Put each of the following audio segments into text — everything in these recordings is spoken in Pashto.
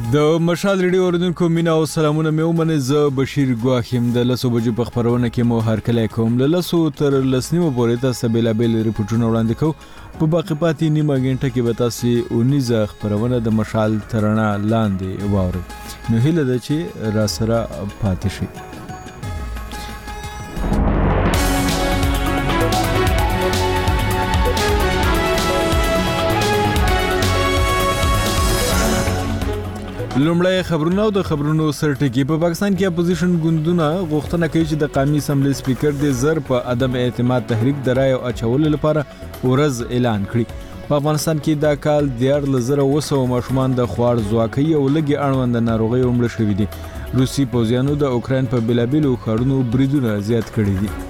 د مشال ریډیو اوریدونکو مینا او سلامونه مې ومنه. زه بشیر ګواخیم د 10 بجو په خبرونه کې مو هرکلی کوم. له 10 تر 10 نیمه پورې تاسو بیلابل ریپورتونه وړاندې کوم. په باقی پاتې نیمه غنټه کې به تاسو 19 خبرونه د مشال ترانه لاندې واورئ. نو هیله ده چې را سره پاتې شئ. لومړی خبرونه او د خبرونو سرټکی. په پاکستان کې اپوزیشن ګوندونه غوښتنه کوي چې د قومي اسمبلی سپیکر د زر په عدم اعتماد تحریک د رای اچولو لپاره ورځ اعلان کړي. په افغانستان کې دا کال 1400 ماشومان د خوار ځواکۍ او لږې اړوند ناروغۍ مړه شوي دي. روسي پوځیانو د اوکراین په بیلابیلو ښارونو بریدونه زیات کړي دي.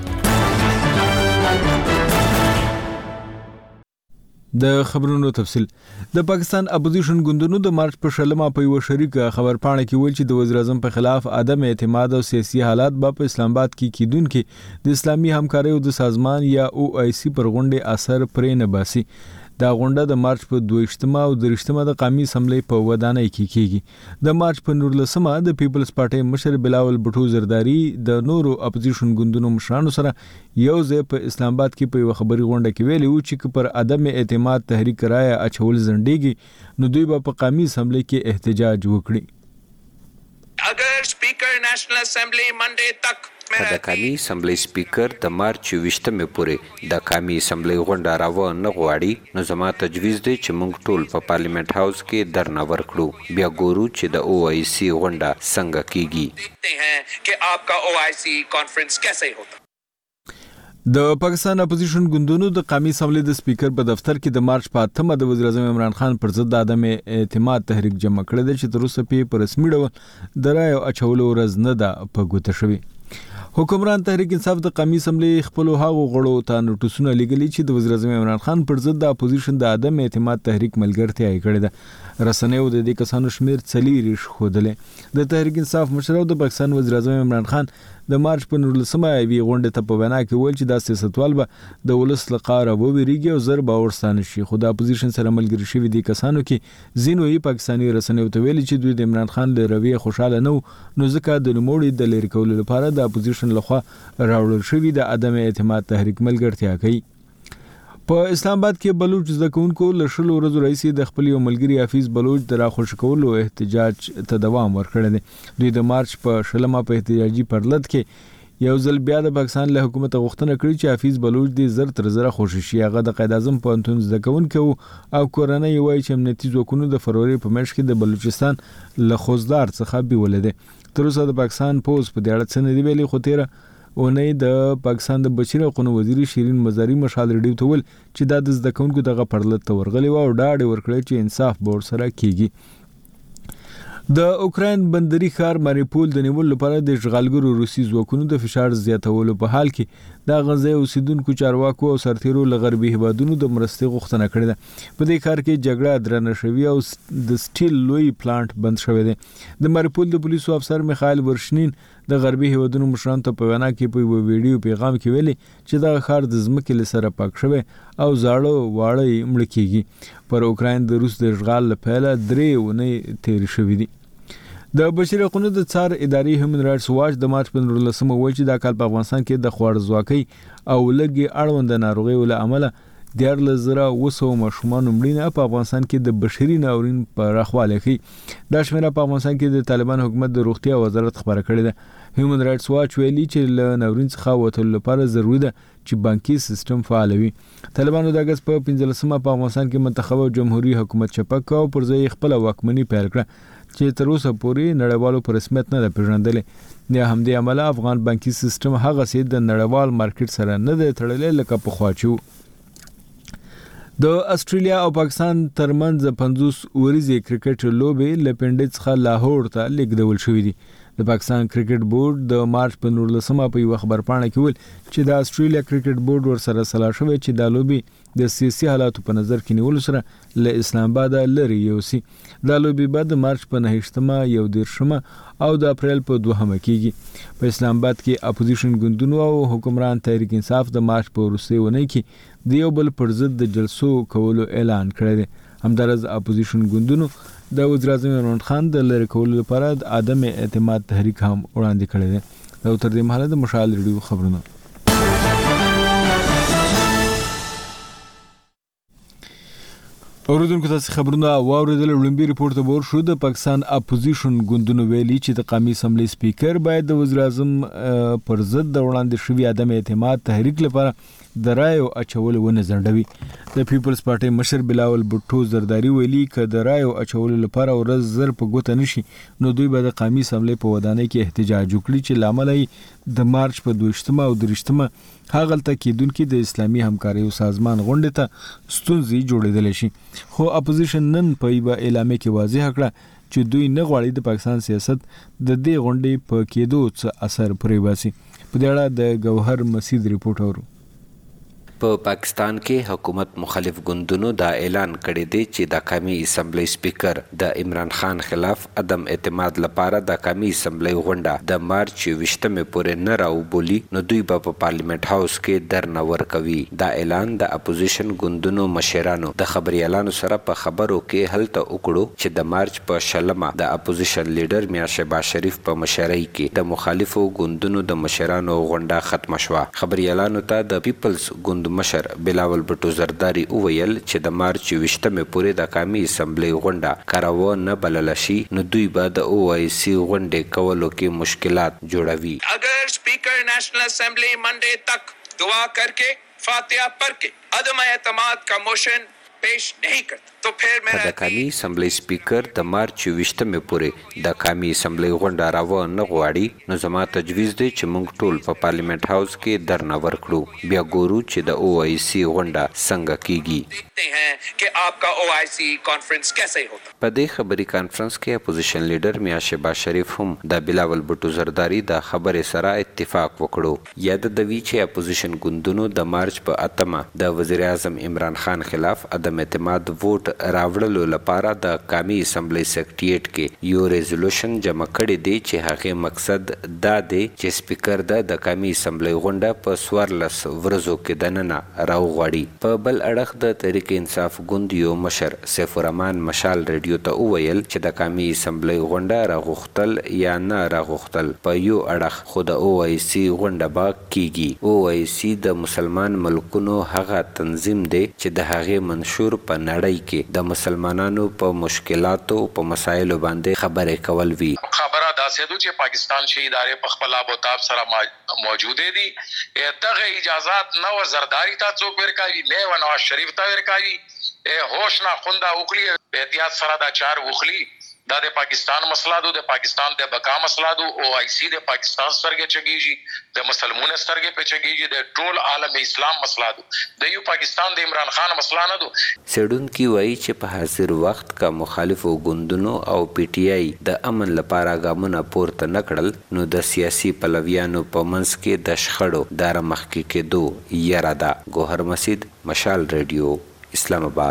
د خبرونو تفصیل. د پاکستان اپوزیشن ګوندونو د مارچ په شلمه په یو شریک خبرپاڼه کې ویل چې د وزیر اعظم په خلاف عدم اعتماد او سیاسي حالات په اسلام آباد کې کیدونکي د اسلامي همکارۍ او د سازمان یا OIC پر غونډې اثر پرې نه باسي. دا غونډه د مارچ په 22 او 23 د قومي اسمبلی په ودانۍ کې کیږي. د مارچ په 19 د پیپلز پارټي مشر بلاول بټو زرداری د نورو اپوزیشن ګوندونو مشرانو سره یو ځای په اسلام آباد کې په یو خبري غونډه کې ویلي و چې پر عدم اعتماد تحریک رای اچول زندګي نو دوی په قومي اسمبلی کې احتجاج وکړي. اگر سپیکر نېشنل اسمبلی منډه تک د قومي اسمبلی سپیکر د مارچ 20 پورې د قومي اسمبلی غونډه راو نه غواړي نو زما تجویز دی چې موږ ټول په پارلیمنت هاوس کې درنه ورکړو. بیا ګورو چې د OIC غونډه څنګه کیږي. دیکھتے ہیں کہ آپ کا OIC کانفرنس کیسے ہوتا. د پاکستان اپوزیشن ګوندونو د قومي اسمبلی د سپیکر په دفتر کې د مارچ په 8 د وزیر اعظم عمران خان پر ضد د عدم اعتماد تحریک جمع کړی دی چې تر اوسه په رسمي ډول د رای اچولو ورځ نه ده په ګوته شوی. حکمران تحریک انصاف د قومي اسمبلی خپل هغو غړو ته نوټیسونه لګلي چې د وزیر اعظم عمران خان پر ضد د اپوزیشن د عدم اعتماد تحریک ملګرتیا یې کړې ده. رسنیو د دې کسانو شمیر 40 ښودلې. د تحریک انصاف مشر او د پاکستان وزیر اعظم عمران خان د مارچ په 19 وی غونډه ته په وینا کې ویل چې دا سیاستوال به د ولس لقاره وویریږي او زر باور ستانه شي. خو د اپوزیشن سره ملګری شوی دي کسانو کې ځینو یې پاکستاني رسنیو ته ویلي چې دوی د عمران خان له رویه خوشاله نه نو ځکه د نوموړي د لری کولو لپاره د اپوزیشن لخوا راوړل شوی د عدم اعتماد تحریک ملګرتیا کوي. په اسلام آباد کې بلوچ زده کوونکو له شلو ورځو راهیسې د خپل یو ملګری حفیظ بلوچ د راخوش کولو احتجاج ته دوام ورکړی دی. دوی د مارچ په شلمه په احتجاجي پرلط کې یو ځل بیا د پاکستان له حکومت غوښتنه کړې چې حفیظ بلوچ د زر تر زره خوشی شي. هغه د قائد اعظم پوهنتون زده کوونکی او کورنۍ وایي چې امنیتي ځواکونو د فروری په میاشت کې د بلوچستان له خوزدار څخه بیولې دي. تر اوسه د پاکستان پوز په دې اړه څه نه دی ویلي. خو تیره اونۍ د پاکستان د بشري حقوقو وزیر شیرین مزاری مشال ریډیو ته ویل چې دا د زده کوونکو دغه پرلط ته ورغلي و او ډاډ ورکړی چې انصاف به ورسره کیږي. د اوکراین بندري ښار ماریپول د نیولو لپاره د اشغالګرو روسي ځواکونو د فشار زیاتولو په حال کې د غزې اوسیدونکو چارواکو او سرتیرو له غربي هیوادونو د مرستې غوښتنه کړې ده. په دې کار کې جګړه درنه شوې او د سټیل لوی پلانټ بند شوی دی. د ماریپول د پولیسو افسر میخائیل ورشنین د غربي هیوادونو مشرانو ته په وینا کې په یو ویډیو پیغام کې ویلي چې دا ښار د ځمکې له سره پاک شوی او زاړه واړه مړه کیږي. پر اوکراین د روس د اشغال له پیله 3 اونۍ تیر شوې دي. د بشري حقوقو د څار ادارې هیومن رائټس واچ د مارچ په 19 ویل چې دا کال په افغانستان کې د خوار ځواکۍ او لږې اړوند ناروغیو له امله 1400 ماشومان مړینه په افغانستان کې د بشري ناورین په راخواله کې دا شمیره په افغانستان کې د طالبان حکومت د روغتیا وزارت خبره کړې ده. هیومن رائټس واچ ویلي چې له ناورین څخه وتلو لپاره ضروري ده چې بانکي سیستم فعال وي. طالبانو د اگست په 15 په افغانستان کې منتخبه جمهوریت حکومت چپک او پر ځای خپل واکمني پیل کړه چې تر اوسه پورې نړیوالو په رسمیت نه ده پیژندلې. د همدې عمله افغان بانکي سیستم هغه سي د نړیوال مارکیټ سره نه دی تړلی لکه پخوا چې د استرالیا او پاکستان ترمنځ 50 ورځې کرکټ لوبې له پنډې څخه لاهور ته لیږدول شوې دي. د پاکستان کرکټ بورډ د مارچ په 19 په یو خبرپاڼه کې ویل چې د استرالیا کرکټ بورډ ورسره سلا شوی چې د لوبې د سیاسي حالاتو په نظر کې نیولو سره له اسلام آباد لري یوسي. د لوبې بعد مارچ په 9 او د اپریل په 2 کېږي. په اسلام آباد کې اپوزیشن ګوندونو او حکمران تحریک انصاف د مارچ په وروستۍ اونۍ کې د یو بل پر ضد د جلسو کولو اعلان کړی دی. همدارس اپوزیشن ګوندونو د وزیر اعظم عمران خان د لری کولو لپاره د عدم اعتماد تحریک هم وړاندې کړی دی. دا تر دې مهاله د مشال ریډیو خبرونه. اوریدونکو تاسو خبرونه واوریدل. وړاندې ریپورت ته ورشو. د پاکستان اپوزیشن ګوندونو ویلي چې د قومي اسمبلی سپیکر باید د وزیر اعظم پر ضد د وړاندې شوی عدم اعتماد تحریک لپاره د رایو اچول ونه ځنډوي. د پیپلز پارټي مشر بلاول بوټو زرداری ویلي ک د رایو اچول لپاره ورځ زر په ګوته نشي نو دوی به د قومي اسمبلی په ودانۍ کې احتجاج وکړي چې لامل د مارچ په 22 او 23 هغلته کېدونکو د اسلامي همکارۍ سازمان غونډه ته ستونزې جوړېدل شي. خو اپوزیشن نن په یو اعلامیه کې واضح کړه چې دوی نه غواړي د پاکستان سیاست د دې غونډې په کېدو څه اثر پرې باسي. په دې اړه د گوهر مسید ریپورت اورو. په پاکستان کې حکومت مخالف ګوندونو دا اعلان کړی دی چې د قومي اسمبلی سپیکر د عمران خان خلاف عدم اعتماد لپاره د قومي اسمبلی غونډه د مارچ 20 پورې نه راوبولي نو دوی په پارلیمنت هاوس کې درنه ورکوي. دا اعلان د اپوزیشن ګوندونو مشرانو د خبريالانو سره په خبرو کې هلته وکړو چې د مارچ په 16 د اپوزیشن لیډر میاں شهباز شریف په مشرۍ کې د مخالفو ګوندونو د مشرانو غونډه ختم شوه. خبريالانو ته د پیپلز ګوند مشر بلاول بوټو زرداری وویل چې د مارچ 20 پورې د قومي اسمبلی غونډه کاروه نه بلل شي نو دوی به د OIC غونډې کولو کې مشکلات جوړوي. अगर speaker national assembly Monday तक दुआ करके फातिहा पढ़ के अदम एतमाद का मोशन पेश नहीं करता तो फिर मेरा د قومي اسمبلی سپیکر د مارچ 20 پورې د قومي اسمبلی غونډه راو نه غواړي نو زما تجویز دی چې موږ ټول په پارلیمنت هاوس کې درنه ورکړو بیا ګورو چې د OIC غونډه څنګه کیږي. देखते हैं कि आपका OIC कॉन्फ्रेंस कैसे होता. په دې خبري کانفرنس کې اپوزیشن لیډر میاں شهباز شریف هم د بلاول بوټو زرداری د خبرې سره اتفاق وکړو. یاد دوی چې اپوزیشن ګوندونو د مارچ په 8 د وزیر اعظم عمران خان خلاف عدم اعتماد ووټ راوړلو لپاره د قومي اسمبلی سیکریټریټ کې یو ریزولوشن جمع کړی دی چې هغه مقصد دا دی چې سپیکر د قومي اسمبلی غونډه په 14 ورځو کې دننه راوغواړي. په بل اړخ د تحریک انصاف ګوند یو مشر سیف الرحمن مشال ریډیو ته وویل چې د قومي اسمبلی غونډه راغوښتل یا نه راغوښتل په یو اړخ خو د OIC غونډه با کیږي. OIC د مسلمان ملکونو هغه تنظیم دی چې د هغه منشور په نړۍ کې د مسلمانانو په مشکلاتو په مسایلو باندې خبرې کول وی. خبره داسې ده چې پاکستان شي ادارې په خپل آب او تاب سره موجود دي. دغه اجازهات نو زرداری ته څوک ورکوي نه و نواز شریف ته ورکوي هوش نه خوندا وکړي په احتیاط سره دا چار وخلی دا د پاکستان مسله ده د پاکستان د بقا مسله ده. OIC د پاکستان سترګې چګیږي د مسلمانانو سترګې په چګیږي د ټول عالم اسلام مسله ده د یو پاکستان د عمران خان مسله نه ده. سړونکي وایي چې په حاضر وخت کا مخالفو ګوندونو او PTI د امن لپاره ګامونه پورته نکړل نو د سیاسي پلویانو په منځ کې د شخړو دار مخکې کېدو یره ده. گوهر مسید مشال ریډیو اسلام آباد.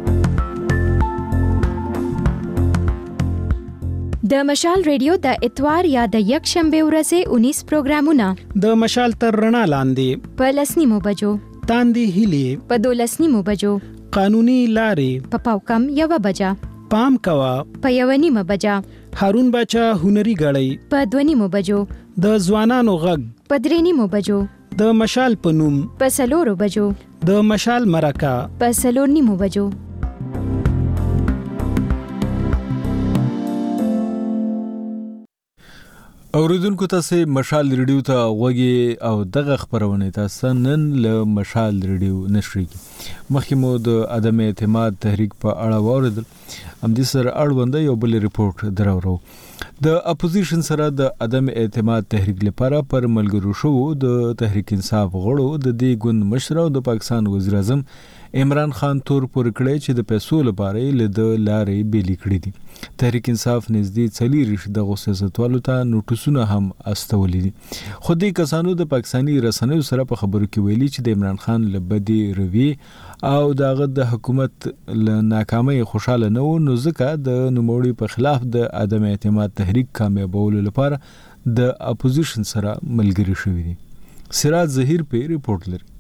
د مشال ریډیو د اتوار یا د یک شنبه ورځې 19 پروګرامونه د مشال تر رڼا لاندې په 10 بجو تاندې هلي په 12 بجو قانوني لارې په پاوکم 1 بجا پام کوا په 1 بجا هارون بچا هنري غړی په 2 بجو د ځوانانو غږ په 3 بجو د مشال پنوم په 4 بجو د مشال مرکه په 4 بجو. اوریدونکو تاسو مشال ریډیو ته غوږی او دغه خبرونه تاسو نن له مشال ریډیو نشري مخکې مو د عدم اعتماد تحریک په اړه واوریدل. هم دې سره اړوند یو بل ریپورت درورو. د اپوزیشن سره د عدم اعتماد تحریک لپاره پر ملګرو شو د تحریک انصاف غړو د دې ګوند مشر او د پاکستان وزیر اعظم عمران خان تور پر کړی چې د پیسو لپاره له د لارې بیلی کړی دي. تحریک انصاف نږدې 40 د سیاستوالو ته نوټسونه هم استولې دي. خو دې کسانو د پاکستاني رسنیو سره په خبرو کې ویلي چې د عمران خان لبدي روي او دغه د حکومت له ناکامۍ خوشاله نه و نو ځکه د نوموړي په خلاف د عدم اعتماد تحریک کامیابولو لپاره د اپوزیشن سره ملګری شوی دي. سراج ظهیر په ریپورت لري.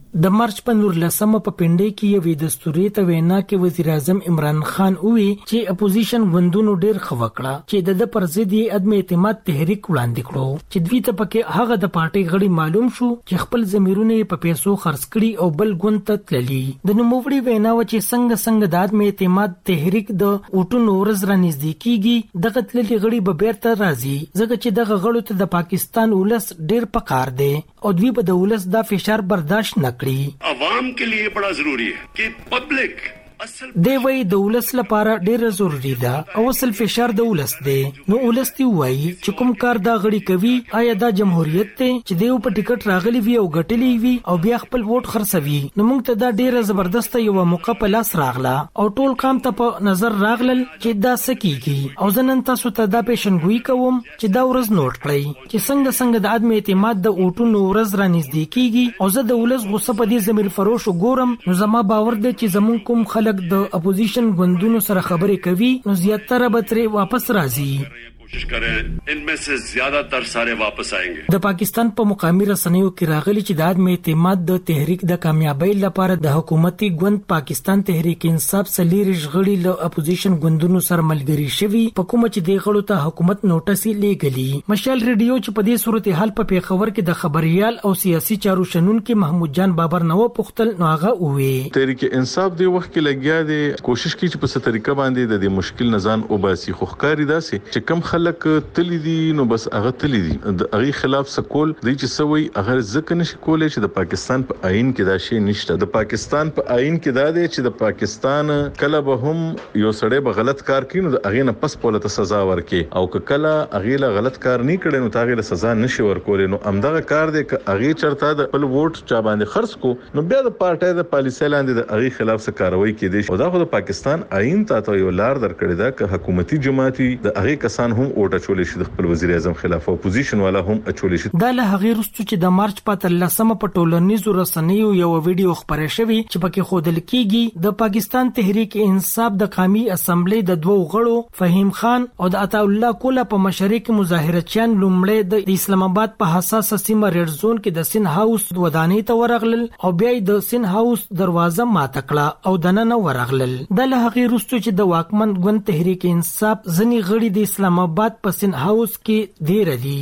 د مارچ په 19 په پنډې کې یو دستوري ته وینا کې وزیر اعظم عمران خان وی چې اپوزیشن غوندونو ډیر خوکړه چې د پر ضد عدم اعتماد تحریک وړاندې کړو چې دوی ته پکې هغه د پارټي غړي معلوم شو چې خپل ضمیرونه په پیسو خرڅ کړي او بل ګوند ته تللي د نوموړي وینا و چې څنګه د عدم اعتماد تحریک د اوټونو ورځ را نږدې کیږي دغه تللي غړي به بیرته راځي ځکه چې دغه غړو ته د پاکستان ولس ډیر پکار دی او دوی به د ولس دا فشار برداشت نکړي عوام के लिए बड़ा जरूरी है कि पब्लिक دی وی د ولس لپاره ډیر ضروری ده او اصل فشار د ولس دی نو ولس دی وای چې کوم کار دا غړي کوي آیا دا جمهوریت ته چې دیو په ټیکټ راغلی وي او غټلی وي او بیا خپل ووټ خرڅوي نو موږ ته دا ډیر زبردست یو موقع په لاس راغله او ټول کام ته په نظر راغلل چې دا سکیږي او زنن تاسو ته دا پیشنګوئی کوم چې دا ورځ نوٹ کړئ چې څنګه د عدم اعتماد د اوټونو ورځ را نږدې کیږي او زه د ولس غصه په دې زمير فروش ګورم نو زما باور دی چې زمون کوم خلک د اپوزیشن غوندونو سره خبرې کوي نو زیاتره به ترې واپس راځي कोशिश करें इनमें से ज्यादातर सारे वापस आएंगे د پاکستان په مقامي رسنیو کې راغلي چې د عدم اعتماد د تحریک د کامیابی لپاره د حکومتي ګوند پاکستان تحریک انصاف سلیریش غړي له اپوزیشن ګوندونو سره ملګری شوي په کومه چې د غړو ته حکومت نوټس لېږلي مشال ریډیو چې په دې صورتحال په پیښور کې د خبريال او سیاسي چارو شنونکو محمود جان بابر نو پختل نو هغه وې تحریک انصاف دی وخت کې لګیا دی کوشش کوي چې په څه طریقه باندې د دې مشکل نزان او باسي خو ښکاری داسي چې کم خلک تللی دي نو بس هغه تللی دي د هغه خلاف سکول دی چې سوي هغه ځکه نشي کولای چې د پاکستان په آئین کې دا شی نشته د پاکستان په آئین کې دا دی چې د پاکستان کله به هم یو سړی به غلط کار کوي نو هغه نه پس پوله سزا ورکړي او کله هغه له غلط کار نه کړي نو هغه له سزا نشي ورکول نو امدغه کار دی چې هغه چرته د خپل ووټ چا باندې خرڅ کو نو بیا د پارټي د پالیسۍ لاندې د هغه خلاف څه کاروایی کېدي او دا خو د پاکستان آئین ته یو لار درکړی دا چې حکومتي جماعتي د هغه کسان هم اوټ چولې شي د خپل وزیر اعظم خلاف اپوزیشن والا هم اچولې شي دا له هغه وروسته چې د مارچ په 13 په ټولنیزو رسنیو یو ویډیو خبره شوی چې پکې خودل کېږي د پاکستان تحریک انصاف د قومي اسمبلی د دوه غړو فهیم خان او د عطا الله کولا په مشرق مظاهرچیان لومړی د اسلام آباد په حساسه سیمه ریډ زون کې د سین هاوس ودانۍ ته ورغلل او بیا د سین هاوس دروازه ماته کړه او دننه ورغلل د له هغه وروسته چې د واکمن ګوند تحریک انصاف ځنی غړي د اسلام آباد په سین هاوس کې ډیر دي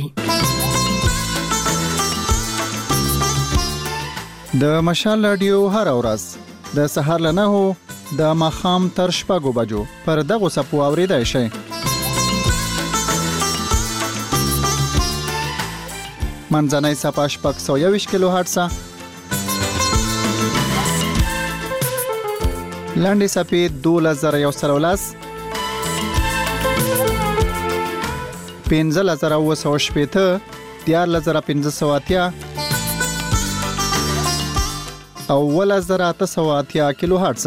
د مشال رادیو هر ورځ د سهار له 9 د ماخام تر 6 بجو پر دغه سپو اوریدای شي منځنۍ صفحه 521 کیلو هرتز لاندې صفحه 2113 15,980 13,580 او 1,880 کیلو هرتز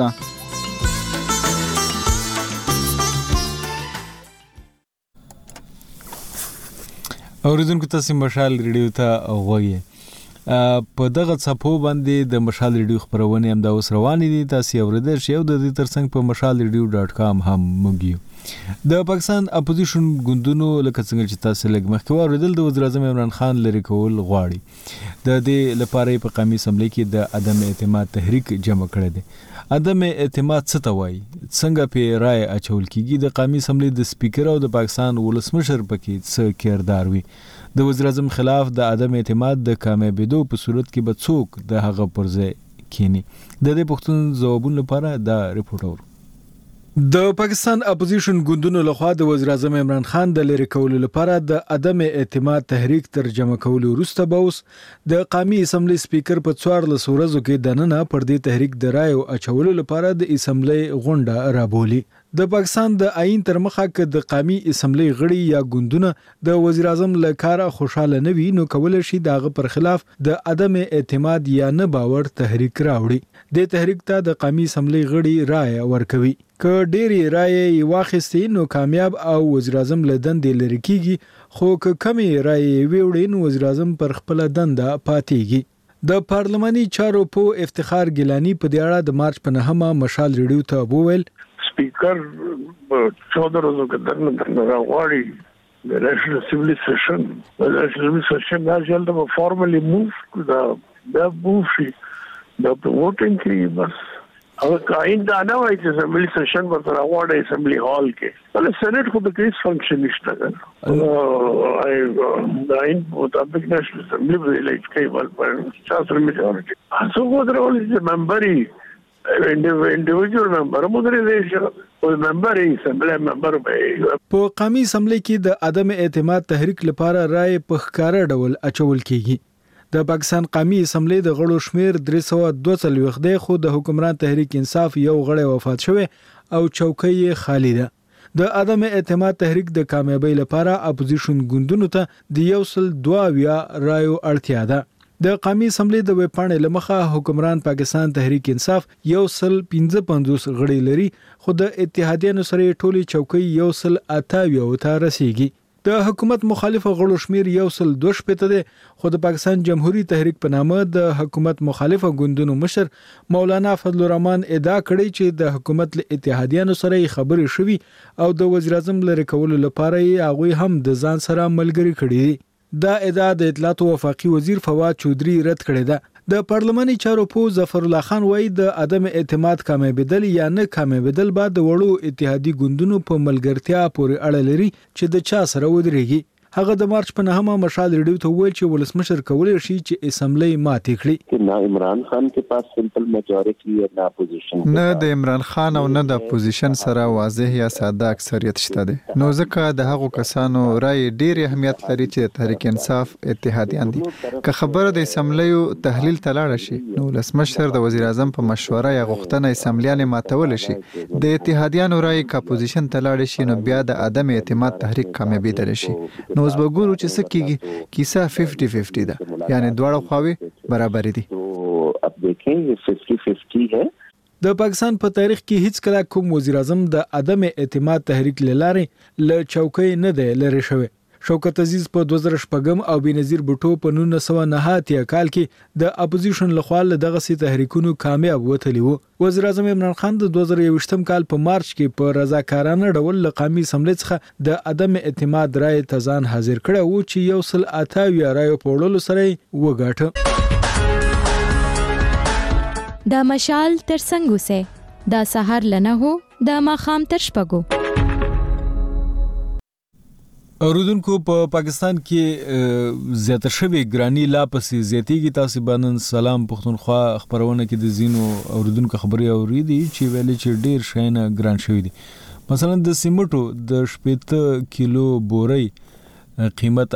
اوریدونکو تاسو مشال ریډیو ته غوږی په دغه صفو باندې د مشال ریډیو خبرونه هم د اوس روانې دي تاسو اوریدل شئ او د دې ترڅنګ په mashalradio.com هم موږ د پاکستان اپوزیشن ګوندونو لکه څنګه چې تاسو لږ مخکې واوریدل د وزیر اعظم عمران خان لری کول غواړي د دې لپاره په قومي اسمبلی کې د عدم اعتماد تحریک جمع کړی دی عدم اعتماد څه ته وایي څنګه په رائے اچول کیږي د قومي اسمبلی د سپیکر او د پاکستان ولسمشر پکې څه کردار وي د وزیر اعظم خلاف د عدم اعتماد د کامیابیدو په صورت کې به څوک د هغه پر ځای کینی د دې پوښتنې ځوابونه لپاره دا ریپورت اورو د پاکستان اپوزیشن ګوندونو لخوا د وزیر اعظم عمران خان د لری کولو لپاره د عدم اعتماد تحریک ترجمه کولو وروسته به اوس د قومي اسمبلی سپیکر په 14 ورځو کې دننه پر دې تحریک د رایو اچولو لپاره د اسمبلی غونډه رابولي د پاکستان د آئین تر مخه کې د قومي اسمبلی غړي یا ګوندونه د وزیر اعظم لکاره خوشاله نه وي نو کول شي دغه پر خلاف د عدم اعتماد یا نه باور تحریک راوړي د تحریک ته د قومي اسمبلی غړي رائے ورکوي که ډېری رائے واخیستې نو کامیاب او وزیر اعظم له دندې لري کیږي خو که کمی رائے ویوړي نو وزیر اعظم پر خپل دنده پاتېږي د پارلماني چارو په افتخار ګیلانی په دې اړه د مارچ په 9 مشال ریډیو ته وویل سپیکر 14 ورځو کې دنه راغواړي د نېشنل اسمبلی سیشن د نېشنل اسمبلی سیشن دا چې فارملی موف دا موف شي دا پروموټینګ کوي بس او کایندا نه وایي چې اسمبلی سیشن ورته راوړي اسمبلی هال کې ول سېنات خو د کیس فنکشن نشته دا ان مطابق نشته اسمبلی ویلیج کې ول پر چاسر میجورټي اسو کو درول چې ممبري انډیویډوال ممبر مودریزیشن او ممبر اسمبلی ممبر په قومي اسمبلی کې د عدم اعتماد تحریک لپاره رائے په ښکارا ډول اچول کیږي د پاکستان قومي اسمبلی د غړو شمیر 342 دی خو د حکمران تحریک انصاف یو غړی وفات شوی او چوکۍ یې خالی ده د عدم اعتماد تحریک د کامیابی لپاره اپوزیشن ګوندونو ته د 122 رایو اړتیا ده د قومي اسمبلی د وپاڼې لمخه حکمران پاکستان تحریک انصاف 155 غړي لري خو د اتحادیانو سره ټولي چوکۍ 128 ته رسیدي د حکومت مخالف غړو شمیر 102 دی خو د پاکستان جمهوریت تحریک په نامه د حکومت مخالف ګوندونو مشر مولانا فضل الرحمن ادعا کړې چې د حکومت له اتحادیانو سره خبرې شوي او د وزیر اعظم لری کولو لپاره هغه هم د ځان سره ملګری کړي دا ادعا د اطلاعات او وفاقي وزیر فواد چودري رد کړې ده د پارلماني چارو په ظفر الله خان وایي د عدم اعتماد کامیابیدل یا نه کامیابیدل بعد د وړو اتحادی ګوندونو په ملګرتیا پورې اړه لري چې د چا سره ودرېږي هغه د مارچ په 9 مشال ریډیو ته ویل چې ولسمشر کولای شي چې اسمبلی ماتې کړي نه عمران خان کې پاس سمپل میجورټي یا نه اپوزیشن نه د عمران خان او نه د اپوزیشن سره واضح یا ساده اکثریت شته دي نو ځکه د هغو کسانو رائے ډیر اهمیت لري چې تحریک انصاف اتحادیان دي که خبره د اسمبلی تحلیل تلاړ شي نو ولسمشر د وزیر اعظم په مشوره یا غوښتنه اسمبلیان ماتول شي د اتحادیانو رائے کا اپوزیشن تلاړ شي نو بیا د عدم اعتماد تحریک کامیابیدل شي نو اوس وګورو چې څه کیږي کیسه 50-50 ده یعنی دواړه خواوې برابر دي اب دیکھیں یہ 50-50 ہے د پاکستان په تاریخ کې هیڅ کله کوم وزیر اعظم د عدم اعتماد تحریک لاره ل چوکۍ نه دی لری شوی شوکت عزیز په 2014 او بنظیر بوټو په 1989 کال کې د اپوزیشن لخوا دغه سي تحریکونو کامیاب وتلی وو وزیر اعظم عمران خان د 2021 کال په مارچ کې په رضاکارانه ډول قومي اسمبلی څخه د عدم اعتماد رائے تزان حاضر کړه وو چې 128 رایو په وړلو سره وګاټه د مشال تر څنګه سه د سحر لنه هو د ماخام تر شپګو اوریدونکو په پاکستان کې زیاته شوی ګرانی لا پسې زیاتیږي تاسو باندې سلام پښتونخوا خبرونه کې د زینو اوریدونکو خبري اوریدي چې ویلي چې ډیر شاینه ګران شوی دي مثلا د سیمټو د 70 کیلو بوري قیمت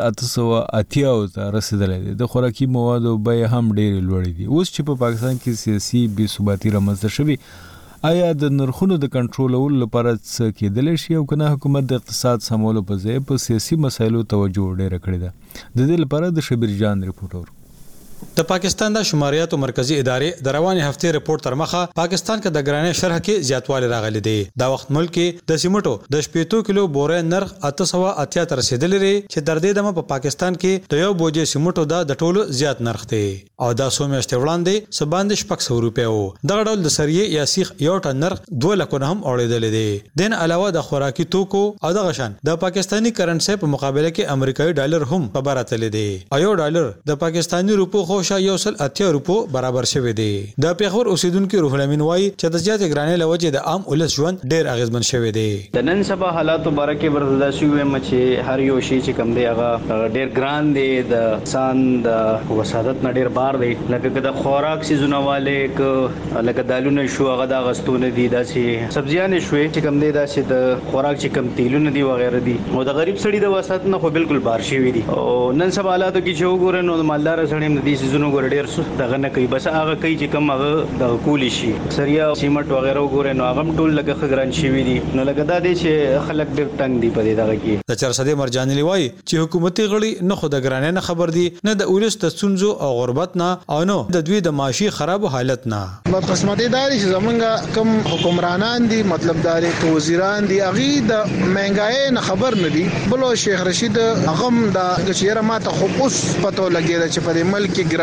880 ته رسیدلې ده د خوراکي موادو بیه هم ډیر لوړې دي اوس چې په پاکستان کې سیاسي بې ثباتی رامنځته شوی آیا د نرخونو د کنټرولولو لپاره څه کېدلی شي او کنه حکومت د اقتصاد سمولو په ځای په سیاسي مسایلو توجه ډیره کړې ده د دې لپاره د شبیر جان ریپورټ د پاکستان د شماریاتو مرکزی ادارې د رواني هفته ریپورت تر مخه پاکستان کې د ګرانۍ شرح کې زیاتوالی راغلی دی دا وخت ملک کې د سیمټو د 70 کیلو بورې نرخ 880 تر رسیدلی لري چې در دې دمه په پاکستان کې د یو بوجې سیمټو د ټولو زیات نرخ دی او دا سو میاشتې وړاندې سباندې 600 روپیا وو دغه ډول د سریې یا سیخ یو ټن نرخ 2 لک نه هم اورېدل دي دین علاوه د خوراکي توکو او د غشن د پاکستانی کرنسي په مقابله کې امریکایي ډالر هم په بار اتل دي ایو ډالر د پاکستانی روپو خوشا یو سل 80 روپو برابر شوی دی د پیښور اوسیدونکو روح الامین وای چې د زیات ګرانۍ لوجه د عام ولس ژوند ډیر اغیزمن شوی دی د نن سبا حالات مبارکه ورزدا شوی چې هر یو شی چې کم دی هغه ډیر ګران دی د انسان د وسادت نه ډیر بار دی لکه د خوراک سيزونه والے لکه دالونه شو هغه د غستونه دي داسې سبزیان شوي چې کم دی داسې د خوراک چې کم تیلونه دي وغیرہ دي او د غریب سړي د وسادت نه خو بالکل بار شوی دي او نن سبا حالات کې چې وګورئ نو مالدار سړي د دې سيزونو ډیر دغه نه کوي بس هغه کوي چې کوم هغه د کولی شي سریا سیمټ وغیرہ وګورئ نو هغه ټول لګه خګران شي وي دي نو لګه دا دي چې خلک ډیر تنگ دي په دې دغه کې د چرسده مرجاني لوي چې حکومتي غړي نه خو د ګرانۍ نه خبر دي نه د اولس تسونزو او غربت نه او نو د دوی د معاشي خراب حالت نه قسمتي داري چې زمونږ کم حکمرانان دي مطلب داري وزیران دي اغي د مهنګای نه خبر نه دي بلو شیخ رشید غم د چیرې ماته خو اوس پتو لګیږي چې په ملک کې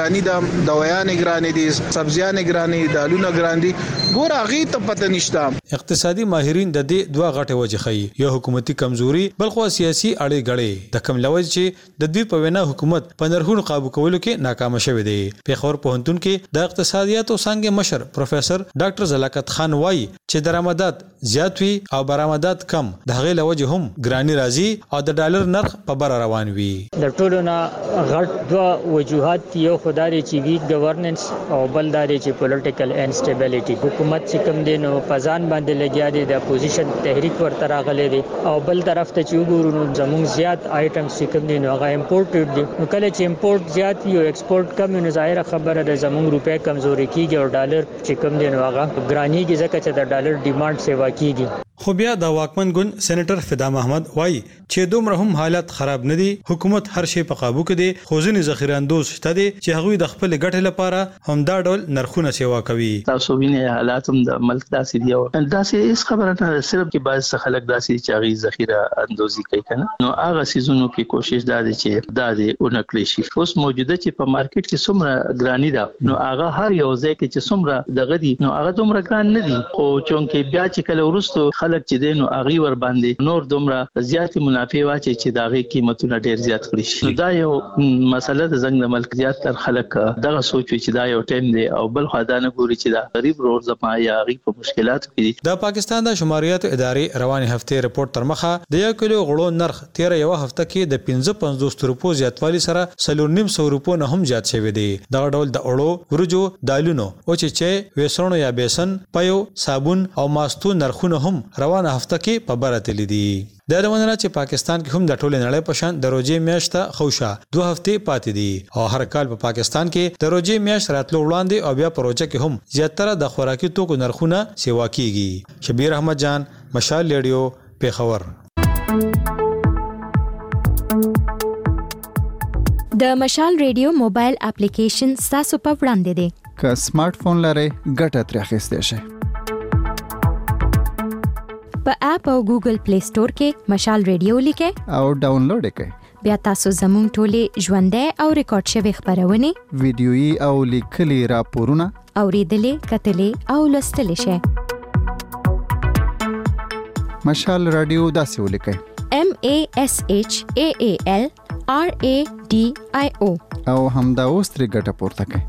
ګرانی د دوایان ګرانی دي سبزیان ګرانی دالونه ګرانی ګور هغه ته پته نشته. اقتصادي ماهرین د دې دوه غټه وجه خي یو حکومتي کمزوري بل خو سیاسي اړې غړې د کم لوج چې د دوی په وینا حکومت په نرخونو قابو کولو کې ناکام شوه دی. پیښور پوهنتون کې د اقتصادیاتو څنګه مشر پروفیسور ډاکټر زلاکت خان وایي چې درآمدات زیات وي او برآمدات کم د هغې لوجه هم ګرانی راځي او د ډالر نرخ په بر روان وي. د ټولو نه غټ دوه وجوهات یو خدای چې ویک گورننس او بل داري چې پولیټیکل انسټیبিলিټي حکومت چې کوم دی نو پزان باندې لګیا دي د اپوزیشن تحریک ورته راغلي دي او بل طرف ته چې وګورو زموږ زیات آیټمز چې کوم دي نو هغه امپورټډ دي نو کله چې امپورټ زیات وي او ایکسپورټ کم نو ظاهر خبره ده زموږ روپیا کمزوري کیږي او ډالر چې کوم دي نو هغه ګرانیږي ځکه چې د ډالر ډیماند سیوا کیږي. خو بیا د واکمن ګوند سېنیټر فدا محمد وایي چې دومره هم حالت خراب نه دي حکومت هر شی په قابو کې دي خو ځینې ذخیره اندوز شته دي چې هغوی د خپل ګټې لپاره هم دا ډول نرخونه سیوا کوي. تاسو وینئ حالات هم د ملک داسې دي او داسې هیڅ خبره نه صرف کې بعض خلک داسې چې هغه ذخیره اندوزي کوي کنه نو هغه سيزونو کې کوشش دا دي چې دا دي اونکلی شي. اوس موجوده چې په مارکیټ کې څومره ګرانی ده نو هغه هر یو ځای کې چې څومره دغه دي نو هغه دومره ګران نه دي خو چونکې بیا چې کله ورستو خلک چې دین او هغه ور باندې نور دومره زیات منافع واچي چې داغه قیمتونه ډیر زیات کړی شي. دا یو مسله د زنګ د ملک زیات تر خلک دغه سوچ چې دا یو ټیم دی او بل خدای نه ګوري چې دا غریب روز زما یا غریب په مشکلات کې. د پاکستان د شماریات ادارې رواني هفته ریپورت تر مخه د 1 کیلو غړو نرخ 13 یو هفته کې د 55 روپو زیاتوالی سره 350 روپو نه هم زیات شوی دی. دا ډول د اړو ورجو دالونو او چې وسرونو یا بیسن پيو صابون او ماستو نرخونه هم روانه هفته کې په بره تللی دي. دا لمنه چې پاکستان کې هم د ټولې نړۍ په شان د روزې میاشته خوشا 2 هفته پاتې دي او هر کال په پاکستان کې د روزې میاشت راتلو وړاندې او بیا پروژه کې هم زیاتره د خوراکي توکو نرخونه سیوا کیږي. شبیر احمد جان مشال ریډیو پیښور. د مشال ریډیو موبایل اپلیکیشن تاسو په وړاندې دی. که سمارټ فون لرئ ګټه ترې اخیستی شئ. په اپ او ګوګل پلی سٹور کې مشال ریډیو لیکئ او ډاونلوډ کړئ. بیا تاسو زموږ ټولې ژوندۍ او ریکارډ شوی خبرونه ویډیويي او لیکلي راپورونه اوریدلې کتلې او لوستلې شئ. مشال رادیو داسې ولیکئ MASHAALRADIO او همدا اوس ترې ګټه پورته کړئ.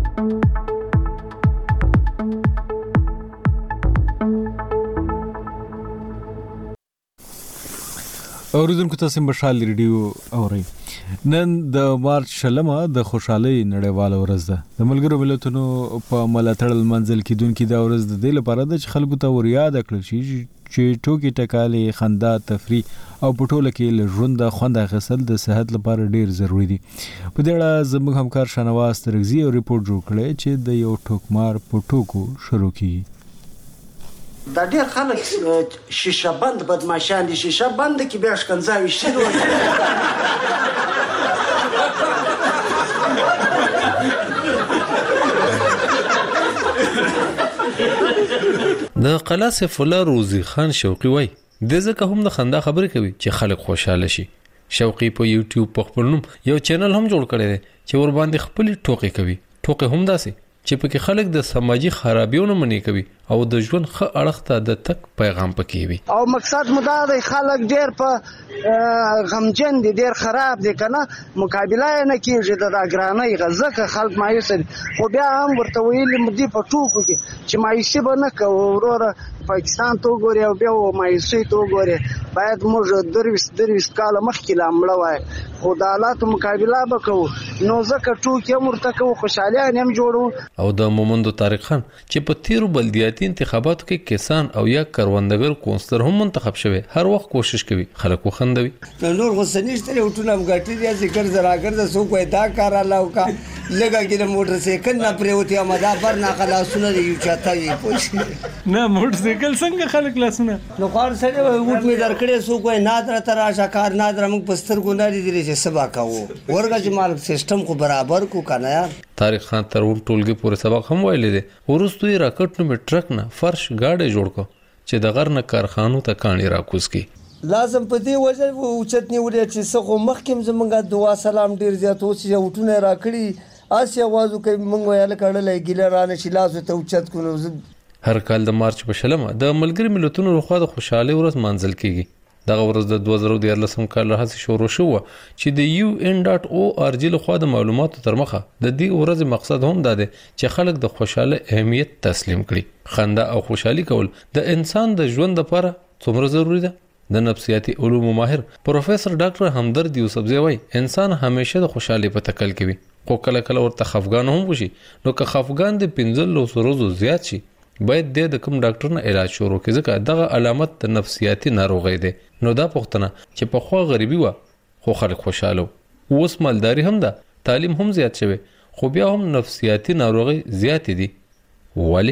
اوریدونکو تاسو مشال ریډیو اورئ. نن د مارچ شلمه د خوشحالي نړیواله ورځ ده. د ملګرو ملتونو په ملاتړ منځل کېدونکو د ورځ د دې لپاره د خلکو ته ورياد کړل شي چې ټوکی ټکالي خندا تفریح او پټوله کې له ژوند خوند اخیستل د صحت لپاره ډیر ضروری دي. په دې اړه زموږ همکار شنواز ترغزي او ریپورت جوړ کړی چې د یو ټوکمار پټوکو شروع کیږي. دا ډېر خلک شیشه بند بدمعشان دي. شیشه بند کې بیا شکنځاوي شروع د قلا سیف الله روزي خان شوقي وای د ځکه هم د خندا خبرې کوي چې خلک خوشاله شي. شوقي په یوټیوب په خپل نوم یو چینل هم جوړ کړی دی چې ور باندې خپل ټوکې کوي. ټوکې هم داسې چې پکې خلک د سماجی خرابیونو منې کوي او د ژوند ښه اړخ ته د تک پیغام پکې وي. او مقصد مدا د خلک ډیر په غمجن دي ډیر خراب دي کنه مقابله نه کیږي د اګرانۍ غزه خلک مایوس دي. خو بیا هم ورته ویل مدي په ټوکو کې چې مایوسي به نه کوو وروره پاکستان ته وګوري او بیا مایوسي ته وګوري. باید موږ درويست کاله مخکې لامړه وای خو د حالاتو مقابله وکړو نو ځکه ټوکې هم ورته کوو خوشحالي هم جوړو. او د مومندو طارق خان چې په تیرو بلدیاتي انتخاباتو کې کسان او یا کروندګر کونسلر هم منتخب شوی هر وخت کوشش کوي خلک وخندوي. نور غسنیشته وټونه مګاټي دي ذکر زراګر د سو کوی دا کار الله کا لګا کې موټر سایکل نه پریوتی امدا پر نه خلاصونه یو چاته وي پوښ نه موټر سایکل څنګه خلک لاسونه نو خار سره وټ می درکړې سو کوی نادر تر اشکار نادر موږ پستر ګوناري دي چې سبا کاوه ورګه چې مال سیستم کو برابر کو کنه یار. طارق خان ترون ټولګي پورې سبق هم ویلې دي ورستوي راکټ نو ټرک نه فرش گاډي جوړ کو چې د غر نه کارخانو ته کاني راکوس کی. لازم په دې وجه اوچت نیولې چې څو مخکم زمونږه دعا سلام ډیر زیات اوس یو ټونه راکړي اسی आवाज کوي موږ ویل کړل ګیله رانه چې لاس ته اوچت کو نو هر کال د مارچ په شلمه د ملګری ملتونو لخوا د خوشحالي ورځ مانځل کیږي. دغه ورځ د 2014 کال راهیسې شروع شو چې د UN.org لخوا د معلوماتو تر مخه د دې ورځ مقصد هم دا دی چې خلک د خوشاله اهمیت تسلیم کړي. خندا او خوشحالي کول د انسان د ژوند لپاره څومره ضروری ده. د نفسیاتي علومو ماهر پروفیسور ډاکټر همدرد یوسفزی وايي انسان همیشه د خوشحالي په تکل کوي خو کله کله ورته خفګان هم وشي. نو که خفګان د 15 ورځو زیات شي باید د کوم ډاکټر نه علاج شروع کړي ځکه دغه علامت د نفسیاتي ناروغي ده. نو دا پوښتنه چې په خو غریبي و خو خلک خوشاله اوس مالداري هم ده تعلیم هم زیات شوی خو بیا هم نفسیاتي ناروغي زیات دي. ولی